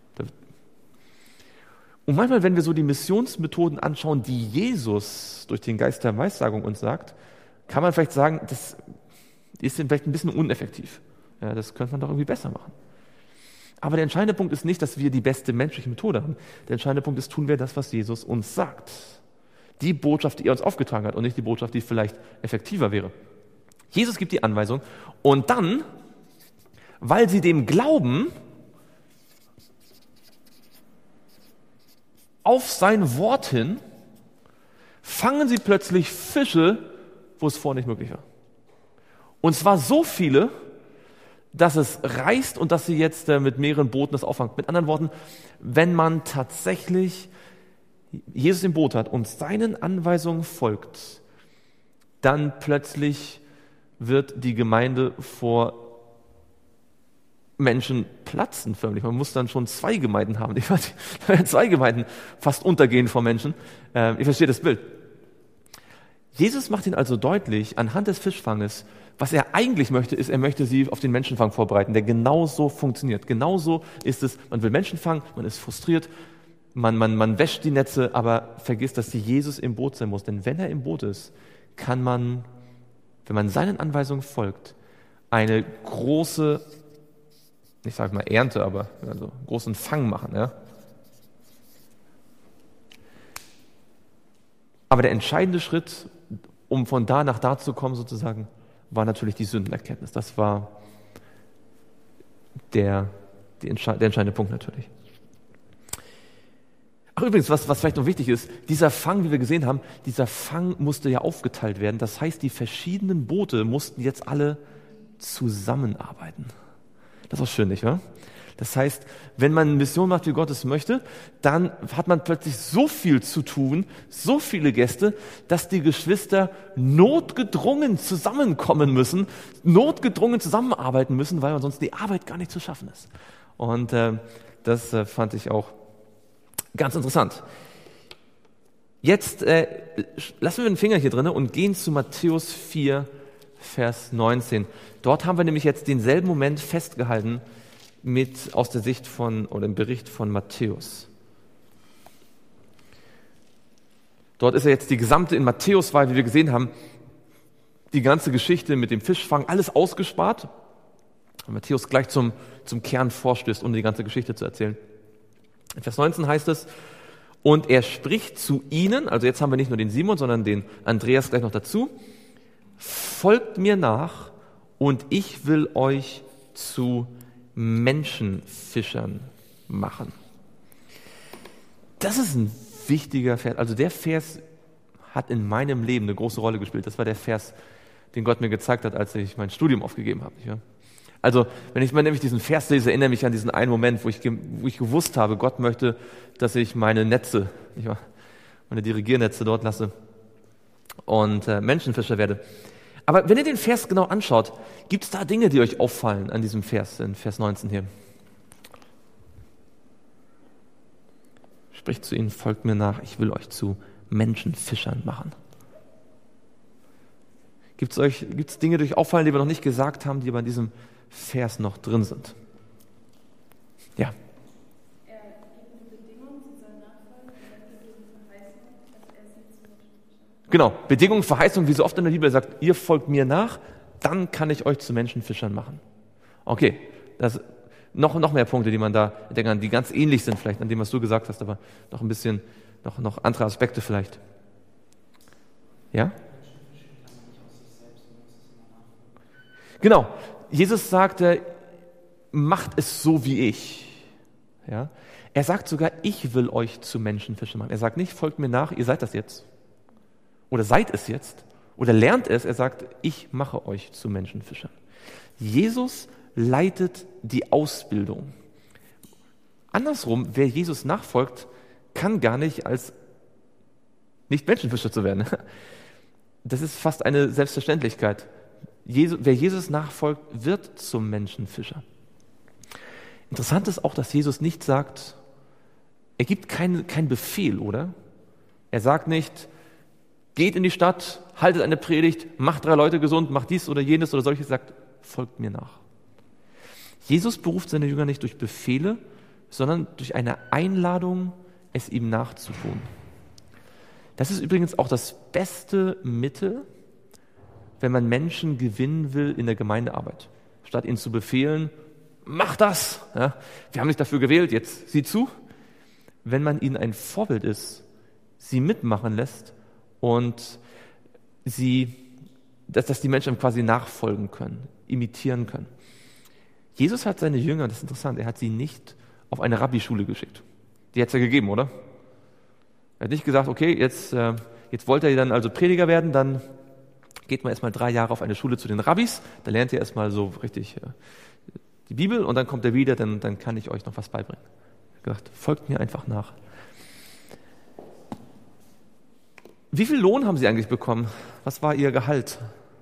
Und manchmal, wenn wir so die Missionsmethoden anschauen, die Jesus durch den Geist der Weissagung uns sagt, kann man vielleicht sagen, das ist vielleicht ein bisschen uneffektiv. Ja, das könnte man doch irgendwie besser machen. Aber der entscheidende Punkt ist nicht, dass wir die beste menschliche Methode haben. Der entscheidende Punkt ist, tun wir das, was Jesus uns sagt. Die Botschaft, die er uns aufgetragen hat und nicht die Botschaft, die vielleicht effektiver wäre. Jesus gibt die Anweisung und dann, weil sie dem glauben, auf sein Wort hin, fangen sie plötzlich Fische, wo es vorher nicht möglich war. Und zwar so viele, dass es reißt und dass sie jetzt äh, mit mehreren Booten das auffangen. Mit anderen Worten, wenn man tatsächlich Jesus im Boot hat und seinen Anweisungen folgt, dann plötzlich wird die Gemeinde vor Menschen platzen förmlich. Man muss dann schon zwei Gemeinden haben. Ich weiß, zwei Gemeinden fast untergehen vor Menschen. Ähm, ihr versteht das Bild. Jesus macht ihnen also deutlich, anhand des Fischfanges, was er eigentlich möchte, ist, er möchte sie auf den Menschenfang vorbereiten, der genauso funktioniert. Genauso ist es, man will Menschen fangen, man ist frustriert, man, man, man wäscht die Netze, aber vergisst, dass Jesus im Boot sein muss. Denn wenn er im Boot ist, kann man, wenn man seinen Anweisungen folgt, eine große, ich sage mal Ernte, aber also großen Fang machen. Ja? Aber der entscheidende Schritt, um von da nach da zu kommen sozusagen, war natürlich die Sündenerkenntnis. Das war der, die Entsche- der entscheidende Punkt natürlich. Ach übrigens, was, was vielleicht noch wichtig ist, dieser Fang, wie wir gesehen haben, dieser Fang musste ja aufgeteilt werden. Das heißt, die verschiedenen Boote mussten jetzt alle zusammenarbeiten. Das ist auch schön, nicht wahr? Das heißt, wenn man eine Mission macht, wie Gott es möchte, dann hat man plötzlich so viel zu tun, so viele Gäste, dass die Geschwister notgedrungen zusammenkommen müssen, notgedrungen zusammenarbeiten müssen, weil ansonsten die Arbeit gar nicht zu schaffen ist. Und äh, das äh, fand ich auch ganz interessant. Jetzt äh, lassen wir den Finger hier drin und gehen zu Matthäus vier, Vers neunzehn. Dort haben wir nämlich jetzt denselben Moment festgehalten mit aus der Sicht von oder im Bericht von Matthäus. Dort ist ja jetzt die gesamte, in Matthäus war, wie wir gesehen haben, die ganze Geschichte mit dem Fischfang, alles ausgespart. Und Matthäus gleich zum, zum Kern vorstößt, um die ganze Geschichte zu erzählen. In Vers neunzehn heißt es, und er spricht zu ihnen, also jetzt haben wir nicht nur den Simon, sondern den Andreas gleich noch dazu, folgt mir nach und ich will euch zu Menschenfischern machen. Das ist ein wichtiger Vers. Also der Vers hat in meinem Leben eine große Rolle gespielt. Das war der Vers, den Gott mir gezeigt hat, als ich mein Studium aufgegeben habe. Ja? Also wenn ich mal nämlich diesen Vers lese, erinnere mich an diesen einen Moment, wo ich, wo ich gewusst habe, Gott möchte, dass ich meine Netze, nicht wahr? Meine Dirigiernetze dort lasse und äh, Menschenfischer werde. Aber wenn ihr den Vers genau anschaut, gibt es da Dinge, die euch auffallen an diesem Vers, in Vers neunzehn hier. Spricht zu ihnen, folgt mir nach, ich will euch zu Menschenfischern machen. Gibt es euch, gibt's Dinge, die euch auffallen, die wir noch nicht gesagt haben, die aber in diesem Vers noch drin sind? Ja. Er gibt eine Bedingung zu seiner Nachfolge, er gibt eine Verheißung, dass er sie zu Menschenfischern. Genau, Bedingung, Verheißung, wie so oft in der Bibel sagt, ihr folgt mir nach, dann kann ich euch zu Menschenfischern machen. Okay, das noch, noch mehr Punkte, die man da denken kann, die ganz ähnlich sind vielleicht an dem, was du gesagt hast, aber noch ein bisschen, noch, noch andere Aspekte vielleicht. Ja? Genau, Jesus sagte, macht es so wie ich. Ja? Er sagt sogar, ich will euch zu Menschenfischern machen. Er sagt nicht, folgt mir nach, ihr seid das jetzt. Oder seid es jetzt. Oder lernt es. Er sagt, ich mache euch zu Menschenfischern. Jesus leitet die Ausbildung. Andersrum, wer Jesus nachfolgt, kann gar nicht als nicht Menschenfischer zu werden. Das ist fast eine Selbstverständlichkeit. Jesus, wer Jesus nachfolgt, wird zum Menschenfischer. Interessant ist auch, dass Jesus nicht sagt, er gibt keinen kein Befehl, oder? Er sagt nicht, geht in die Stadt, haltet eine Predigt, macht drei Leute gesund, macht dies oder jenes oder solches, sagt, folgt mir nach. Jesus beruft seine Jünger nicht durch Befehle, sondern durch eine Einladung, es ihm nachzutun. Das ist übrigens auch das beste Mittel, wenn man Menschen gewinnen will in der Gemeindearbeit. Statt ihnen zu befehlen, mach das, ja, wir haben dich dafür gewählt, jetzt sieh zu. Wenn man ihnen ein Vorbild ist, sie mitmachen lässt und sie, dass, dass die Menschen quasi nachfolgen können, imitieren können. Jesus hat seine Jünger, das ist interessant, er hat sie nicht auf eine Rabbischule geschickt. Die hat es ja gegeben, oder? Er hat nicht gesagt, okay, jetzt, äh, jetzt wollt ihr dann also Prediger werden, dann geht man erstmal drei Jahre auf eine Schule zu den Rabbis, da lernt ihr erstmal so richtig äh, die Bibel und dann kommt er wieder, dann, dann kann ich euch noch was beibringen. Er hat gesagt, folgt mir einfach nach. Wie viel Lohn haben sie eigentlich bekommen? Was war ihr Gehalt?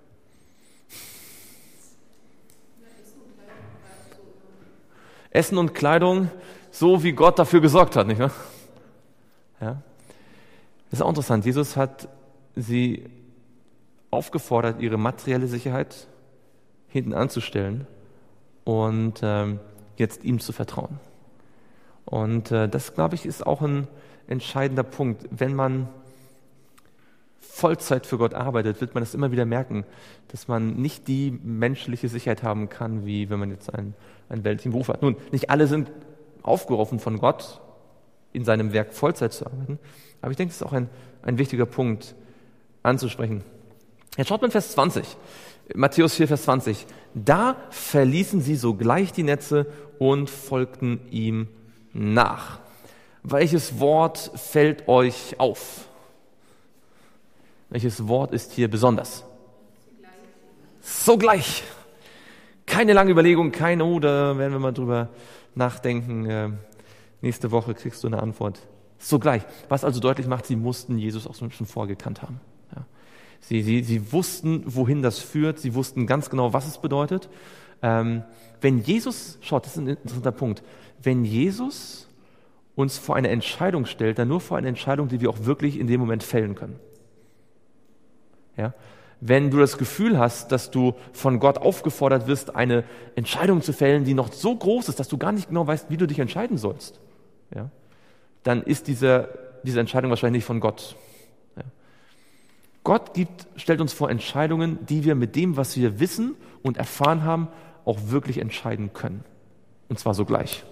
Essen und Kleidung, so wie Gott dafür gesorgt hat, nicht wahr? Ja. Das ist auch interessant. Jesus hat sie aufgefordert, ihre materielle Sicherheit hinten anzustellen und ähm, jetzt ihm zu vertrauen. Und äh, das, glaube ich, ist auch ein entscheidender Punkt. Wenn man Vollzeit für Gott arbeitet, wird man das immer wieder merken, dass man nicht die menschliche Sicherheit haben kann, wie wenn man jetzt einen, einen weltlichen Beruf hat. Nun, nicht alle sind aufgerufen von Gott, in seinem Werk Vollzeit zu arbeiten, aber ich denke, das ist auch ein, ein wichtiger Punkt anzusprechen. Jetzt schaut man Vers zwanzig, Matthäus vier, Vers zwanzig. Da verließen sie sogleich die Netze und folgten ihm nach. Welches Wort fällt euch auf? Welches Wort ist hier besonders? Sogleich. Keine lange Überlegung, keine, oh, da werden wir mal drüber nachdenken. Äh, nächste Woche kriegst du eine Antwort. Sogleich. Was also deutlich macht, sie mussten Jesus auch schon vorgekannt haben. Ja. Sie, sie, sie wussten, wohin das führt. Sie wussten ganz genau, was es bedeutet. Ähm, wenn Jesus, schaut, das ist ein interessanter Punkt. Wenn Jesus uns vor eine Entscheidung stellt, dann nur vor eine Entscheidung, die wir auch wirklich in dem Moment fällen können. Ja? Wenn du das Gefühl hast, dass du von Gott aufgefordert wirst, eine Entscheidung zu fällen, die noch so groß ist, dass du gar nicht genau weißt, wie du dich entscheiden sollst, ja? Dann ist diese, diese Entscheidung wahrscheinlich nicht von Gott. Ja? Gott gibt, stellt uns vor Entscheidungen, die wir mit dem, was wir wissen und erfahren haben, auch wirklich entscheiden können. Und zwar sogleich.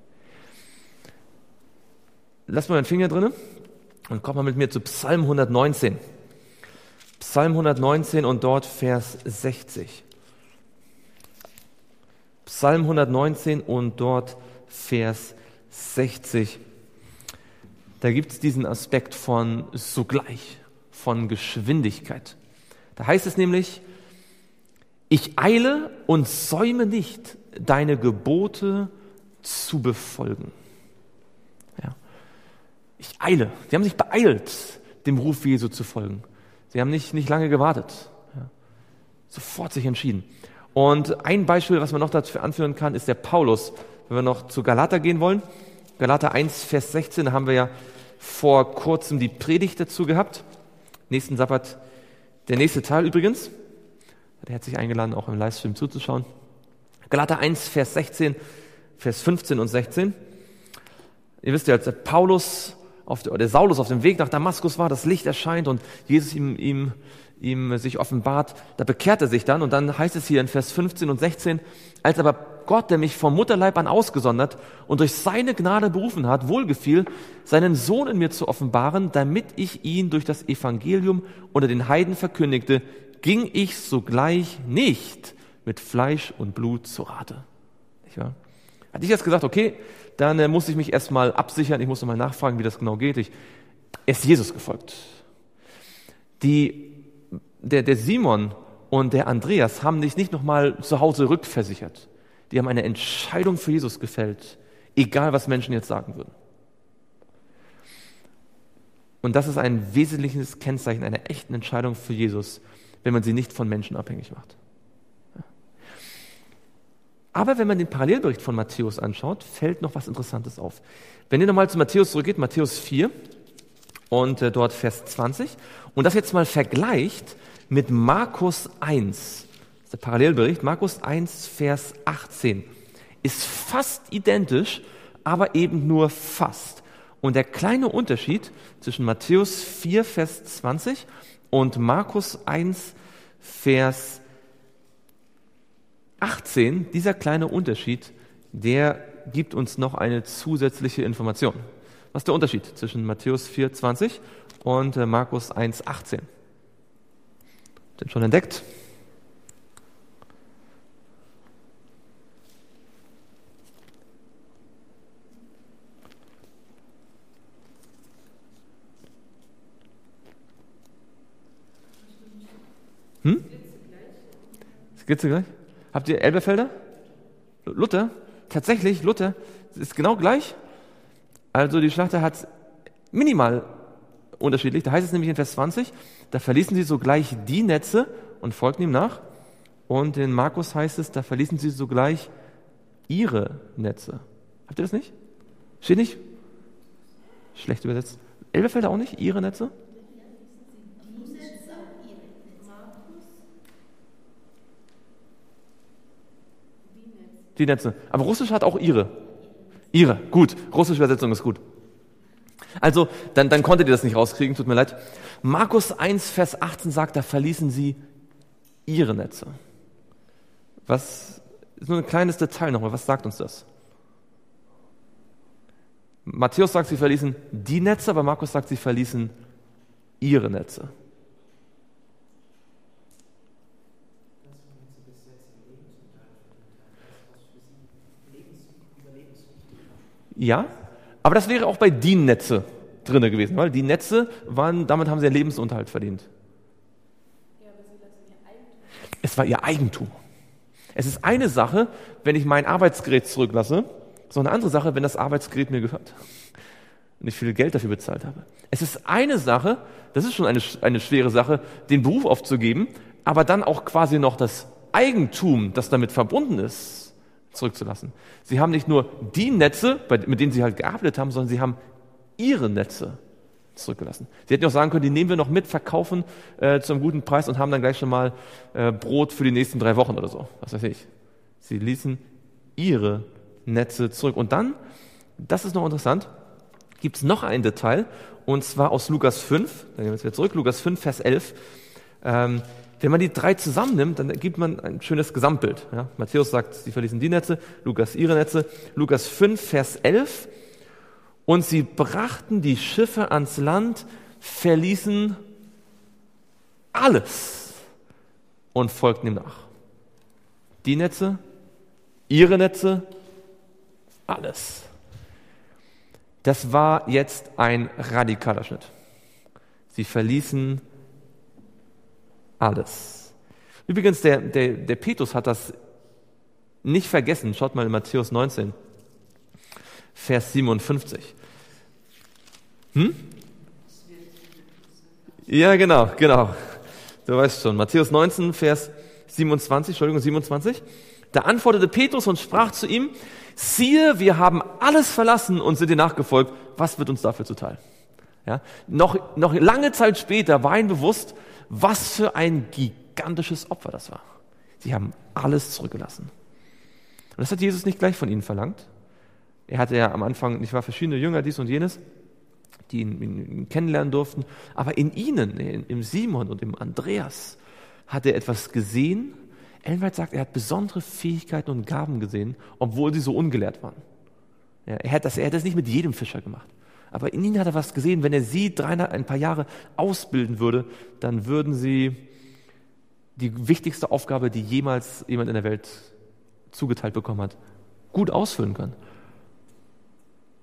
Lass mal den Finger drin und komm mal mit mir zu Psalm hundertneunzehn. Psalm hundertneunzehn und dort Vers sechzig. Psalm hundertneunzehn und dort Vers sechzig. Da gibt es diesen Aspekt von sogleich, von Geschwindigkeit. Da heißt es nämlich, ich eile und säume nicht, deine Gebote zu befolgen. Ja. Ich eile. Sie haben sich beeilt, dem Ruf Jesu zu folgen. Sie haben nicht, nicht lange gewartet. Ja. Sofort sich entschieden. Und ein Beispiel, was man noch dazu anführen kann, ist der Paulus. Wenn wir noch zu Galater gehen wollen. Galater eins, Vers sechzehn, da haben wir ja vor kurzem die Predigt dazu gehabt. Nächsten Sabbat, der nächste Teil übrigens. Der hat sich eingeladen, auch im Livestream zuzuschauen. Galater eins, Vers sechzehn, Vers fünfzehn und sechzehn. Ihr wisst ja, als der Paulus Auf der, der Saulus auf dem Weg nach Damaskus war, das Licht erscheint und Jesus ihm, ihm, ihm sich offenbart, da bekehrt er sich dann und dann heißt es hier in Vers fünfzehn und sechzehn, als aber Gott, der mich vom Mutterleib an ausgesondert und durch seine Gnade berufen hat, wohlgefiel, seinen Sohn in mir zu offenbaren, damit ich ihn durch das Evangelium unter den Heiden verkündigte, ging ich sogleich nicht mit Fleisch und Blut zu Rate. Nicht wahr? Hat ich jetzt gesagt, okay, dann äh, musste ich mich erstmal absichern, ich musste mal nachfragen, wie das genau geht. Ich, er ist Jesus gefolgt. Die, der, der Simon und der Andreas haben sich nicht nochmal zu Hause rückversichert. Die haben eine Entscheidung für Jesus gefällt, egal was Menschen jetzt sagen würden. Und das ist ein wesentliches Kennzeichen einer echten Entscheidung für Jesus, wenn man sie nicht von Menschen abhängig macht. Aber wenn man den Parallelbericht von Matthäus anschaut, fällt noch was Interessantes auf. Wenn ihr nochmal zu Matthäus zurückgeht, Matthäus vier und äh, dort Vers zwanzig, und das jetzt mal vergleicht mit Markus eins, das ist der Parallelbericht, Markus eins, Vers achtzehn, ist fast identisch, aber eben nur fast. Und der kleine Unterschied zwischen Matthäus vier, Vers zwanzig und Markus eins, Vers achtzehn, dieser kleine Unterschied, der gibt uns noch eine zusätzliche Information. Was ist der Unterschied zwischen Matthäus vier, zwanzig und Markus eins, achtzehn? Den schon entdeckt? Hm? Skizze gleich? Habt ihr Elberfelder? Luther? Tatsächlich, Luther ist genau gleich. Also die Schlachter hat minimal unterschiedlich. Da heißt es nämlich in Vers zwanzig, da verließen sie sogleich die Netze und folgten ihm nach. Und in Markus heißt es, da verließen sie sogleich ihre Netze. Habt ihr das nicht? Steht nicht? Schlecht übersetzt. Elberfelder auch nicht? Ihre Netze? Die Netze. Aber Russisch hat auch ihre. Ihre. Gut. Russische Übersetzung ist gut. Also, dann, dann konntet ihr das nicht rauskriegen, tut mir leid. Markus eins, Vers achtzehn sagt, da verließen sie ihre Netze. Was ist nur ein kleines Detail nochmal. Was sagt uns das? Matthäus sagt, sie verließen die Netze, aber Markus sagt, sie verließen ihre Netze. Ja, aber das wäre auch bei die Netze drin gewesen, weil die Netze waren, damit haben sie ihren Lebensunterhalt verdient. Ja, aber sie lassen ihr Eigentum. Es war ihr Eigentum. Es ist eine Sache, wenn ich mein Arbeitsgerät zurücklasse, so eine andere Sache, wenn das Arbeitsgerät mir gehört und ich viel Geld dafür bezahlt habe. Es ist eine Sache, das ist schon eine, eine schwere Sache, den Beruf aufzugeben, aber dann auch quasi noch das Eigentum, das damit verbunden ist, zurückzulassen. Sie haben nicht nur die Netze, mit denen sie halt gearbeitet haben, sondern sie haben ihre Netze zurückgelassen. Sie hätten auch sagen können, die nehmen wir noch mit, verkaufen äh, zu einem guten Preis und haben dann gleich schon mal äh, Brot für die nächsten drei Wochen oder so. Was weiß ich. Sie ließen ihre Netze zurück. Und dann, das ist noch interessant, gibt es noch ein Detail, und zwar aus Lukas fünf, dann gehen wir jetzt wieder zurück, Lukas fünf, Vers elf. Ähm, Wenn man die drei zusammennimmt, dann ergibt man ein schönes Gesamtbild. Ja, Matthäus sagt, sie verließen die Netze, Lukas ihre Netze, Lukas fünf, Vers elf. Und sie brachten die Schiffe ans Land, verließen alles und folgten ihm nach. Die Netze, ihre Netze, alles. Das war jetzt ein radikaler Schnitt. Sie verließen alles. Übrigens, der, der, der Petrus hat das nicht vergessen. Schaut mal in Matthäus neunzehn, Vers siebenundfünfzig. Hm? Ja, genau, genau. Du weißt schon. Matthäus neunzehn, Vers siebenundzwanzig, Entschuldigung, siebenundzwanzig. Da antwortete Petrus und sprach zu ihm, siehe, wir haben alles verlassen und sind dir nachgefolgt. Was wird uns dafür zuteil? Ja, noch, noch lange Zeit später war ihm bewusst, was für ein gigantisches Opfer das war. Sie haben alles zurückgelassen. Und das hat Jesus nicht gleich von ihnen verlangt. Er hatte ja am Anfang, nicht wahr, verschiedene Jünger, dies und jenes, die ihn, ihn kennenlernen durften. Aber in ihnen, in, im Simon und im Andreas, hat er etwas gesehen. Ellen White sagt, er hat besondere Fähigkeiten und Gaben gesehen, obwohl sie so ungelehrt waren. Ja, er hat das, er hat das nicht mit jedem Fischer gemacht. Aber in ihnen hat er was gesehen, wenn er sie dreieinhalb, ein paar Jahre ausbilden würde, dann würden sie die wichtigste Aufgabe, die jemals jemand in der Welt zugeteilt bekommen hat, gut ausfüllen können.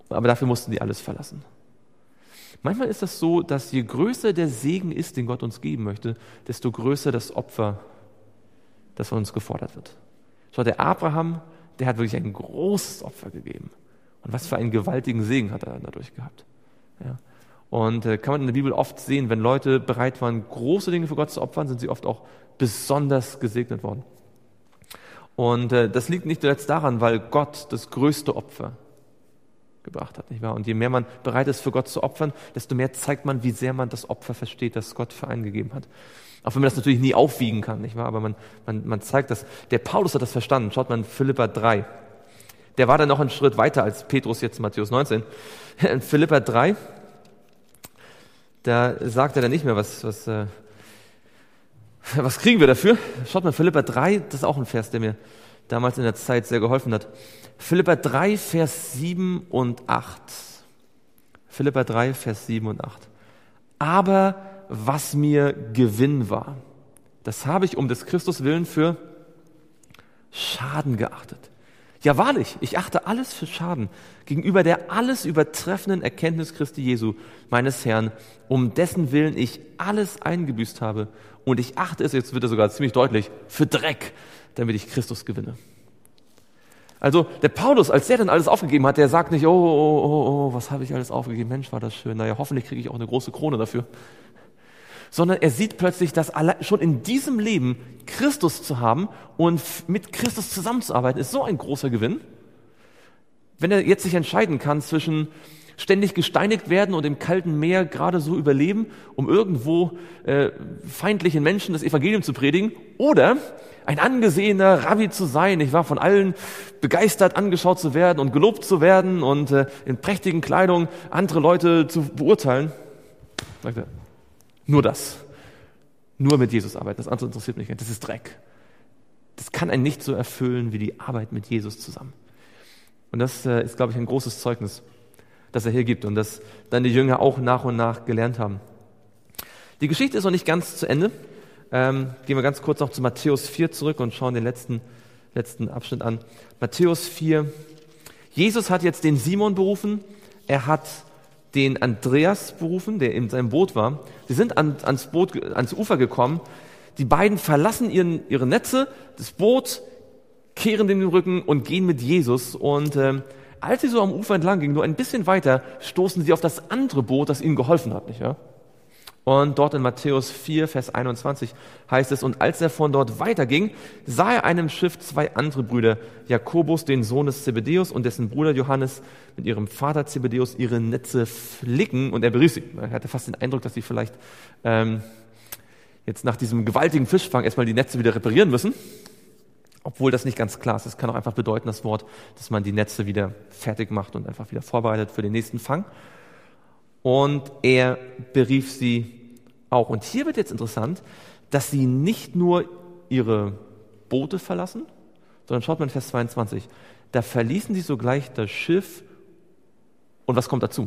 aber dafür mussten die alles verlassen. Manchmal ist das so, dass je größer der Segen ist, den Gott uns geben möchte, desto größer das Opfer, das von uns gefordert wird. Schau, der Abraham, der hat wirklich ein großes Opfer gegeben. Und was für einen gewaltigen Segen hat er dadurch gehabt. Ja. Und äh, kann man in der Bibel oft sehen, wenn Leute bereit waren, große Dinge für Gott zu opfern, sind sie oft auch besonders gesegnet worden. Und äh, das liegt nicht zuletzt daran, weil Gott das größte Opfer gebracht hat, nicht wahr? Und je mehr man bereit ist, für Gott zu opfern, desto mehr zeigt man, wie sehr man das Opfer versteht, das Gott für einen gegeben hat. Auch wenn man das natürlich nie aufwiegen kann, nicht wahr? Aber man, man, man zeigt das. Der Paulus hat das verstanden. Schaut mal in Philipper drei. Der war dann noch einen Schritt weiter als Petrus jetzt in Matthäus neunzehn. In Philipper drei, da sagt er dann nicht mehr, was, was, äh, was kriegen wir dafür? Schaut mal, Philipper drei, das ist auch ein Vers, der mir damals in der Zeit sehr geholfen hat. Philipper drei, Vers sieben und acht. Philipper drei, Vers sieben und acht. Aber was mir Gewinn war, das habe ich um des Christus willen für Schaden geachtet. Ja wahrlich, ich achte alles für Schaden gegenüber der alles übertreffenden Erkenntnis Christi Jesu, meines Herrn, um dessen Willen ich alles eingebüßt habe. Und ich achte es, jetzt wird er sogar ziemlich deutlich, für Dreck, damit ich Christus gewinne. Also der Paulus, als der dann alles aufgegeben hat, der sagt nicht, oh, oh, oh, oh, was habe ich alles aufgegeben, Mensch, war das schön, naja, hoffentlich kriege ich auch eine große Krone dafür. Sondern er sieht plötzlich, dass schon in diesem Leben Christus zu haben und mit Christus zusammenzuarbeiten, ist so ein großer Gewinn. Wenn er jetzt sich entscheiden kann zwischen ständig gesteinigt werden und im kalten Meer gerade so überleben, um irgendwo äh, feindlichen Menschen das Evangelium zu predigen, oder ein angesehener Rabbi zu sein, ich war von allen begeistert angeschaut zu werden und gelobt zu werden und äh, in prächtigen Kleidung andere Leute zu beurteilen, sagt er, nur das. Nur mit Jesus arbeiten, das andere interessiert mich nicht. Das ist Dreck. Das kann einen nicht so erfüllen wie die Arbeit mit Jesus zusammen. Und das äh, ist, glaube ich, ein großes Zeugnis, das er hier gibt und das dann die Jünger auch nach und nach gelernt haben. Die Geschichte ist noch nicht ganz zu Ende. Ähm, gehen wir ganz kurz noch zu Matthäus vier zurück und schauen den letzten, letzten Abschnitt an. Matthäus vier. Jesus hat jetzt den Simon berufen. Er hat den Andreas berufen, der in seinem Boot war. Sie sind an, ans, Boot, ans Ufer gekommen. Die beiden verlassen ihren, ihre Netze, das Boot, kehren dem den Rücken und gehen mit Jesus. Und ähm, als sie so am Ufer entlang gingen, nur ein bisschen weiter, stoßen sie auf das andere Boot, das ihnen geholfen hat, nicht wahr? Und dort in Matthäus vier, Vers einundzwanzig heißt es, und als er von dort weiterging, sah er einem Schiff zwei andere Brüder, Jakobus, den Sohn des Zebedäus, und dessen Bruder Johannes mit ihrem Vater Zebedäus ihre Netze flicken, und er berief sie. Er hatte fast den Eindruck, dass sie vielleicht ähm, jetzt nach diesem gewaltigen Fischfang erstmal die Netze wieder reparieren müssen, obwohl das nicht ganz klar ist. Das kann auch einfach bedeuten, das Wort, dass man die Netze wieder fertig macht und einfach wieder vorbereitet für den nächsten Fang. Und er berief sie auch. Und hier wird jetzt interessant, dass sie nicht nur ihre Boote verlassen, sondern schaut mal in Vers zweiundzwanzig, da verließen sie sogleich das Schiff und was kommt dazu?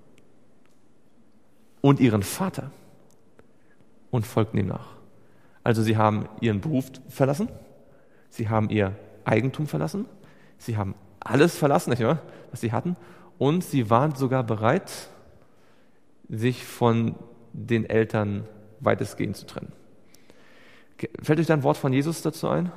Und ihren Vater und folgten ihm nach. Also sie haben ihren Beruf verlassen, sie haben ihr Eigentum verlassen, sie haben alles verlassen, nicht wahr, was sie hatten, und sie waren sogar bereit, sich von den Eltern weitestgehend zu trennen. Fällt euch da ein Wort von Jesus dazu ein?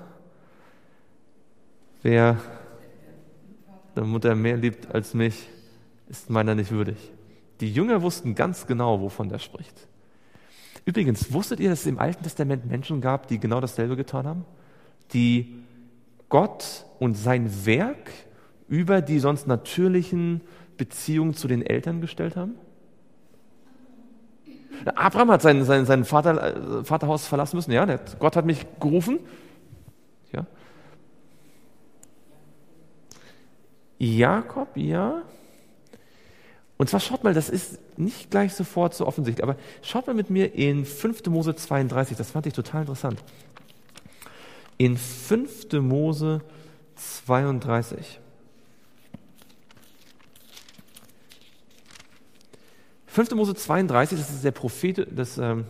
Wer der Mutter mehr liebt als mich, ist meiner nicht würdig. Die Jünger wussten ganz genau, wovon der spricht. Übrigens, wusstet ihr, dass es im Alten Testament Menschen gab, die genau dasselbe getan haben? Die Gott und sein Werk über die sonst natürlichen Beziehungen zu den Eltern gestellt haben? Abraham hat sein, sein, sein Vater, Vaterhaus verlassen müssen. Ja, der, Gott hat mich gerufen. Ja. Jakob, ja. Und zwar schaut mal, das ist nicht gleich sofort so offensichtlich, aber schaut mal mit mir in fünfte Mose zweiunddreißig, das fand ich total interessant. In fünfte Mose zweiunddreißig. fünfte Mose zweiunddreißig, das ist der Prophet, das, ähm,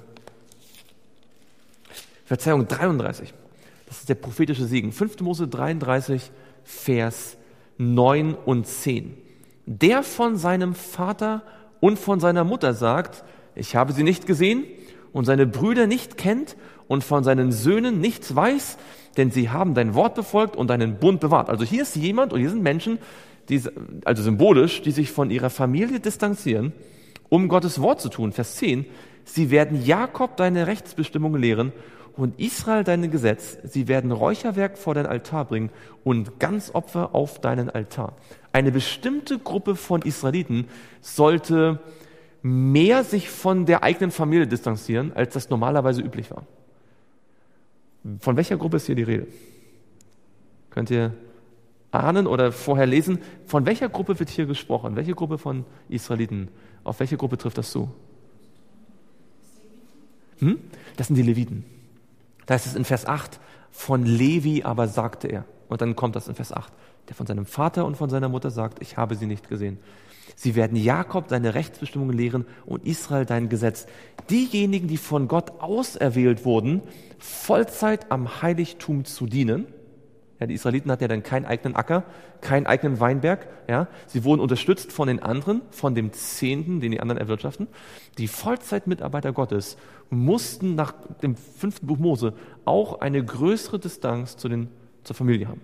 Verzeihung, dreiunddreißig. Das ist der prophetische Segen. fünfte Mose dreiunddreißig, Vers neun und zehn. der von seinem Vater und von seiner Mutter sagt, ich habe sie nicht gesehen und seine Brüder nicht kennt und von seinen Söhnen nichts weiß, denn sie haben dein Wort befolgt und deinen Bund bewahrt. Also hier ist jemand und hier sind Menschen, die, also symbolisch, die sich von ihrer Familie distanzieren, um Gottes Wort zu tun. Vers zehn, sie werden Jakob deine Rechtsbestimmungen lehren und Israel dein Gesetz. Sie werden Räucherwerk vor dein Altar bringen und Ganzopfer auf deinen Altar. Eine bestimmte Gruppe von Israeliten sollte mehr sich von der eigenen Familie distanzieren, als das normalerweise üblich war. Von welcher Gruppe ist hier die Rede? Könnt ihr ahnen oder vorher lesen? Von welcher Gruppe wird hier gesprochen? Welche Gruppe von Israeliten? Auf welche Gruppe trifft das zu? Hm? Das sind die Leviten. Da ist es in Vers acht, von Levi aber sagte er. Und dann kommt das in Vers acht, der von seinem Vater und von seiner Mutter sagt, ich habe sie nicht gesehen. Sie werden Jakob deine Rechtsbestimmungen lehren und Israel dein Gesetz. Diejenigen, die von Gott auserwählt wurden, Vollzeit am Heiligtum zu dienen. Ja, die Israeliten hatten ja dann keinen eigenen Acker, keinen eigenen Weinberg. Ja, sie wurden unterstützt von den anderen, von dem Zehnten, den die anderen erwirtschaften. Die Vollzeitmitarbeiter Gottes mussten nach dem fünften Buch Mose auch eine größere Distanz zu den, zur Familie haben.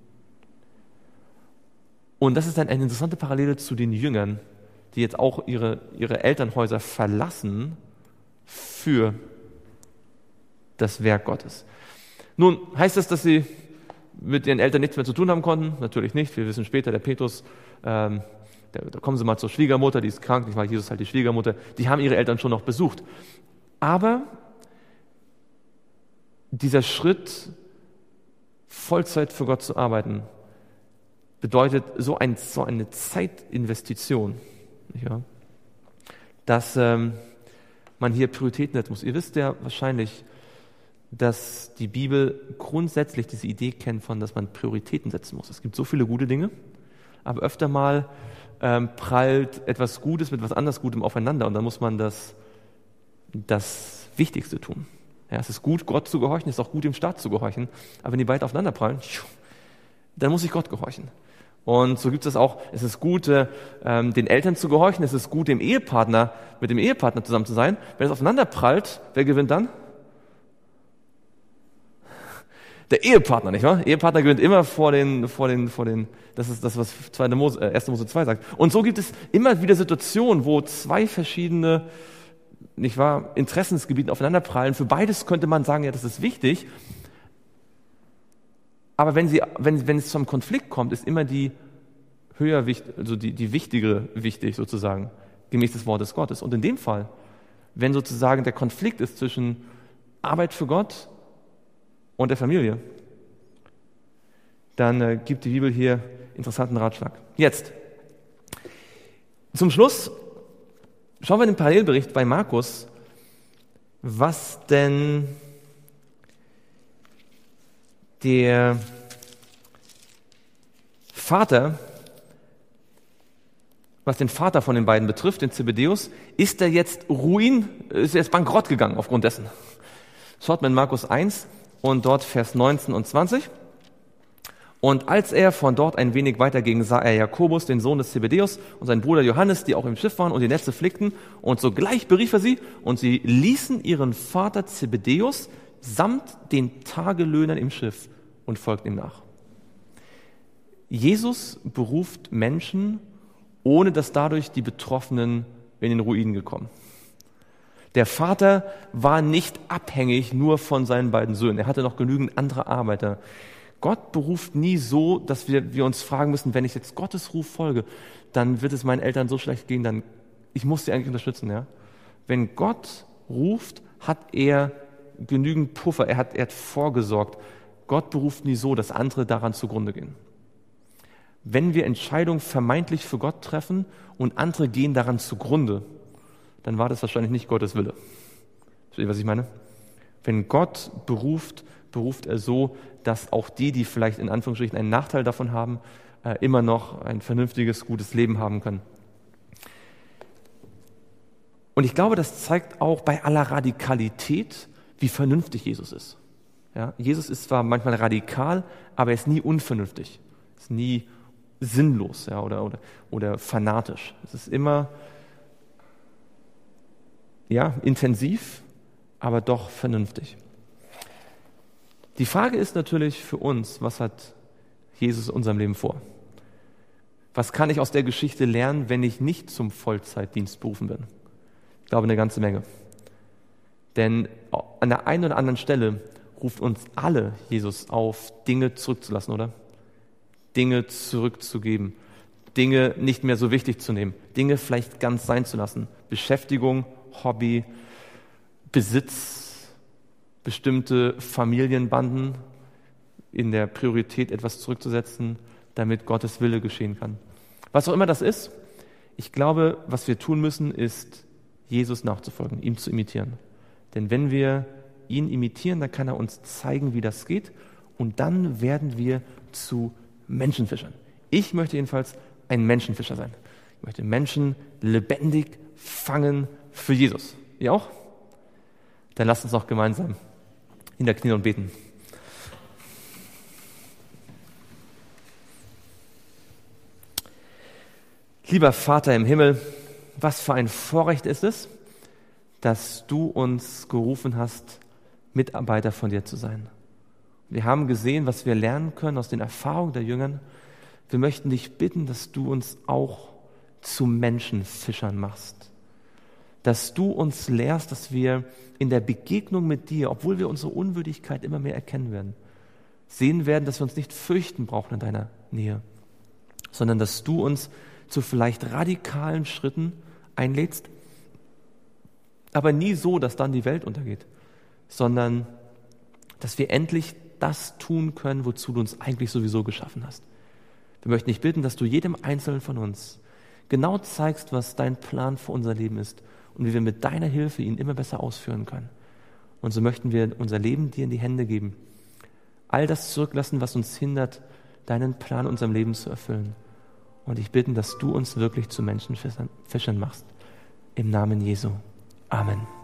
Und das ist dann eine interessante Parallele zu den Jüngern, die jetzt auch ihre, ihre Elternhäuser verlassen für das Werk Gottes. Nun heißt das, dass sie mit ihren Eltern nichts mehr zu tun haben konnten? Natürlich nicht. Wir wissen später, der Petrus, ähm, da, da kommen sie mal zur Schwiegermutter, die ist krank, nicht mal Jesus halt die Schwiegermutter, die haben ihre Eltern schon noch besucht. Aber dieser Schritt, Vollzeit für Gott zu arbeiten, bedeutet so, ein, so eine Zeitinvestition, nicht wahr? Dass ähm, man hier Prioritäten setzen muss. Ihr wisst ja wahrscheinlich, dass die Bibel grundsätzlich diese Idee kennt von, dass man Prioritäten setzen muss. Es gibt so viele gute Dinge, aber öfter mal ähm, prallt etwas Gutes mit etwas anderes Gutem aufeinander und dann muss man das, das Wichtigste tun. Ja, es ist gut, Gott zu gehorchen, es ist auch gut, dem Staat zu gehorchen, aber wenn die beiden aufeinander prallen, dann muss ich Gott gehorchen. Und so gibt es auch, es ist gut, äh, den Eltern zu gehorchen, es ist gut, dem Ehepartner, mit dem Ehepartner zusammen zu sein. Wenn es aufeinander prallt, wer gewinnt dann? Der Ehepartner, nicht wahr? Ehepartner gewinnt immer vor den, vor den, vor den, das ist das, was zweite Mose, äh, erste Mose zwei sagt. Und so gibt es immer wieder Situationen, wo zwei verschiedene, nicht wahr, Interessensgebiete aufeinander prallen. Für beides könnte man sagen, ja, das ist wichtig. Aber wenn, sie, wenn, wenn es zum Konflikt kommt, ist immer die höher wichtig, also die, die wichtigere wichtig sozusagen, gemäß des Wortes Gottes. Und in dem Fall, wenn sozusagen der Konflikt ist zwischen Arbeit für Gott und der Familie, dann äh, gibt die Bibel hier interessanten Ratschlag. Jetzt, zum Schluss schauen wir in den Parallelbericht bei Markus, was denn der Vater, was den Vater von den beiden betrifft, den Zebedäus, ist er jetzt Ruin, ist er jetzt bankrott gegangen aufgrund dessen. Schaut mal in Markus eins und dort Vers neunzehn und zwanzig. Und als er von dort ein wenig weiterging, sah er Jakobus, den Sohn des Zebedäus, und seinen Bruder Johannes, die auch im Schiff waren und die Netze flickten. Und sogleich berief er sie, und sie ließen ihren Vater Zebedäus samt den Tagelöhnern im Schiff und folgten ihm nach. Jesus beruft Menschen, ohne dass dadurch die Betroffenen in den Ruin gekommen. Der Vater war nicht abhängig nur von seinen beiden Söhnen. Er hatte noch genügend andere Arbeiter. Gott beruft nie so, dass wir, wir uns fragen müssen, wenn ich jetzt Gottes Ruf folge, dann wird es meinen Eltern so schlecht gehen, dann ich muss sie eigentlich unterstützen. Ja? Wenn Gott ruft, hat er genügend Puffer, er hat, er hat vorgesorgt. Gott beruft nie so, dass andere daran zugrunde gehen. Wenn wir Entscheidungen vermeintlich für Gott treffen und andere gehen daran zugrunde, dann war das wahrscheinlich nicht Gottes Wille. Versteht ihr, was ich meine? Wenn Gott beruft, beruft er so, dass auch die, die vielleicht in Anführungsstrichen einen Nachteil davon haben, äh, immer noch ein vernünftiges, gutes Leben haben können. Und ich glaube, das zeigt auch bei aller Radikalität, wie vernünftig Jesus ist. Ja, Jesus ist zwar manchmal radikal, aber er ist nie unvernünftig, ist nie sinnlos, ja, oder, oder, oder fanatisch. Es ist immer ja, intensiv, aber doch vernünftig. Die Frage ist natürlich für uns, was hat Jesus in unserem Leben vor? Was kann ich aus der Geschichte lernen, wenn ich nicht zum Vollzeitdienst berufen bin? Ich glaube, eine ganze Menge. Denn an der einen oder anderen Stelle ruft uns alle Jesus auf, Dinge zurückzulassen, oder? Dinge zurückzugeben, Dinge nicht mehr so wichtig zu nehmen, Dinge vielleicht ganz sein zu lassen. Beschäftigung, Hobby, Besitz, bestimmte Familienbanden in der Priorität etwas zurückzusetzen, damit Gottes Wille geschehen kann. Was auch immer das ist, ich glaube, was wir tun müssen, ist, Jesus nachzufolgen, ihm zu imitieren. Denn wenn wir ihn imitieren, dann kann er uns zeigen, wie das geht, und dann werden wir zu Menschenfischern. Ich möchte jedenfalls ein Menschenfischer sein. Ich möchte Menschen lebendig fangen für Jesus. Ihr auch? Dann lasst uns noch gemeinsam in der Knie und beten. Lieber Vater im Himmel, was für ein Vorrecht ist es, dass du uns gerufen hast, Mitarbeiter von dir zu sein. Wir haben gesehen, was wir lernen können aus den Erfahrungen der Jüngern. Wir möchten dich bitten, dass du uns auch zu Menschenfischern machst. Dass du uns lehrst, dass wir in der Begegnung mit dir, obwohl wir unsere Unwürdigkeit immer mehr erkennen werden, sehen werden, dass wir uns nicht fürchten brauchen in deiner Nähe, sondern dass du uns zu vielleicht radikalen Schritten einlädst, aber nie so, dass dann die Welt untergeht, sondern dass wir endlich das tun können, wozu du uns eigentlich sowieso geschaffen hast. Wir möchten dich bitten, dass du jedem Einzelnen von uns genau zeigst, was dein Plan für unser Leben ist und wie wir mit deiner Hilfe ihn immer besser ausführen können. Und so möchten wir unser Leben dir in die Hände geben. All das zurücklassen, was uns hindert, deinen Plan in unserem Leben zu erfüllen. Und ich bitte, dass du uns wirklich zu Menschenfischern machst. Im Namen Jesu. Amen.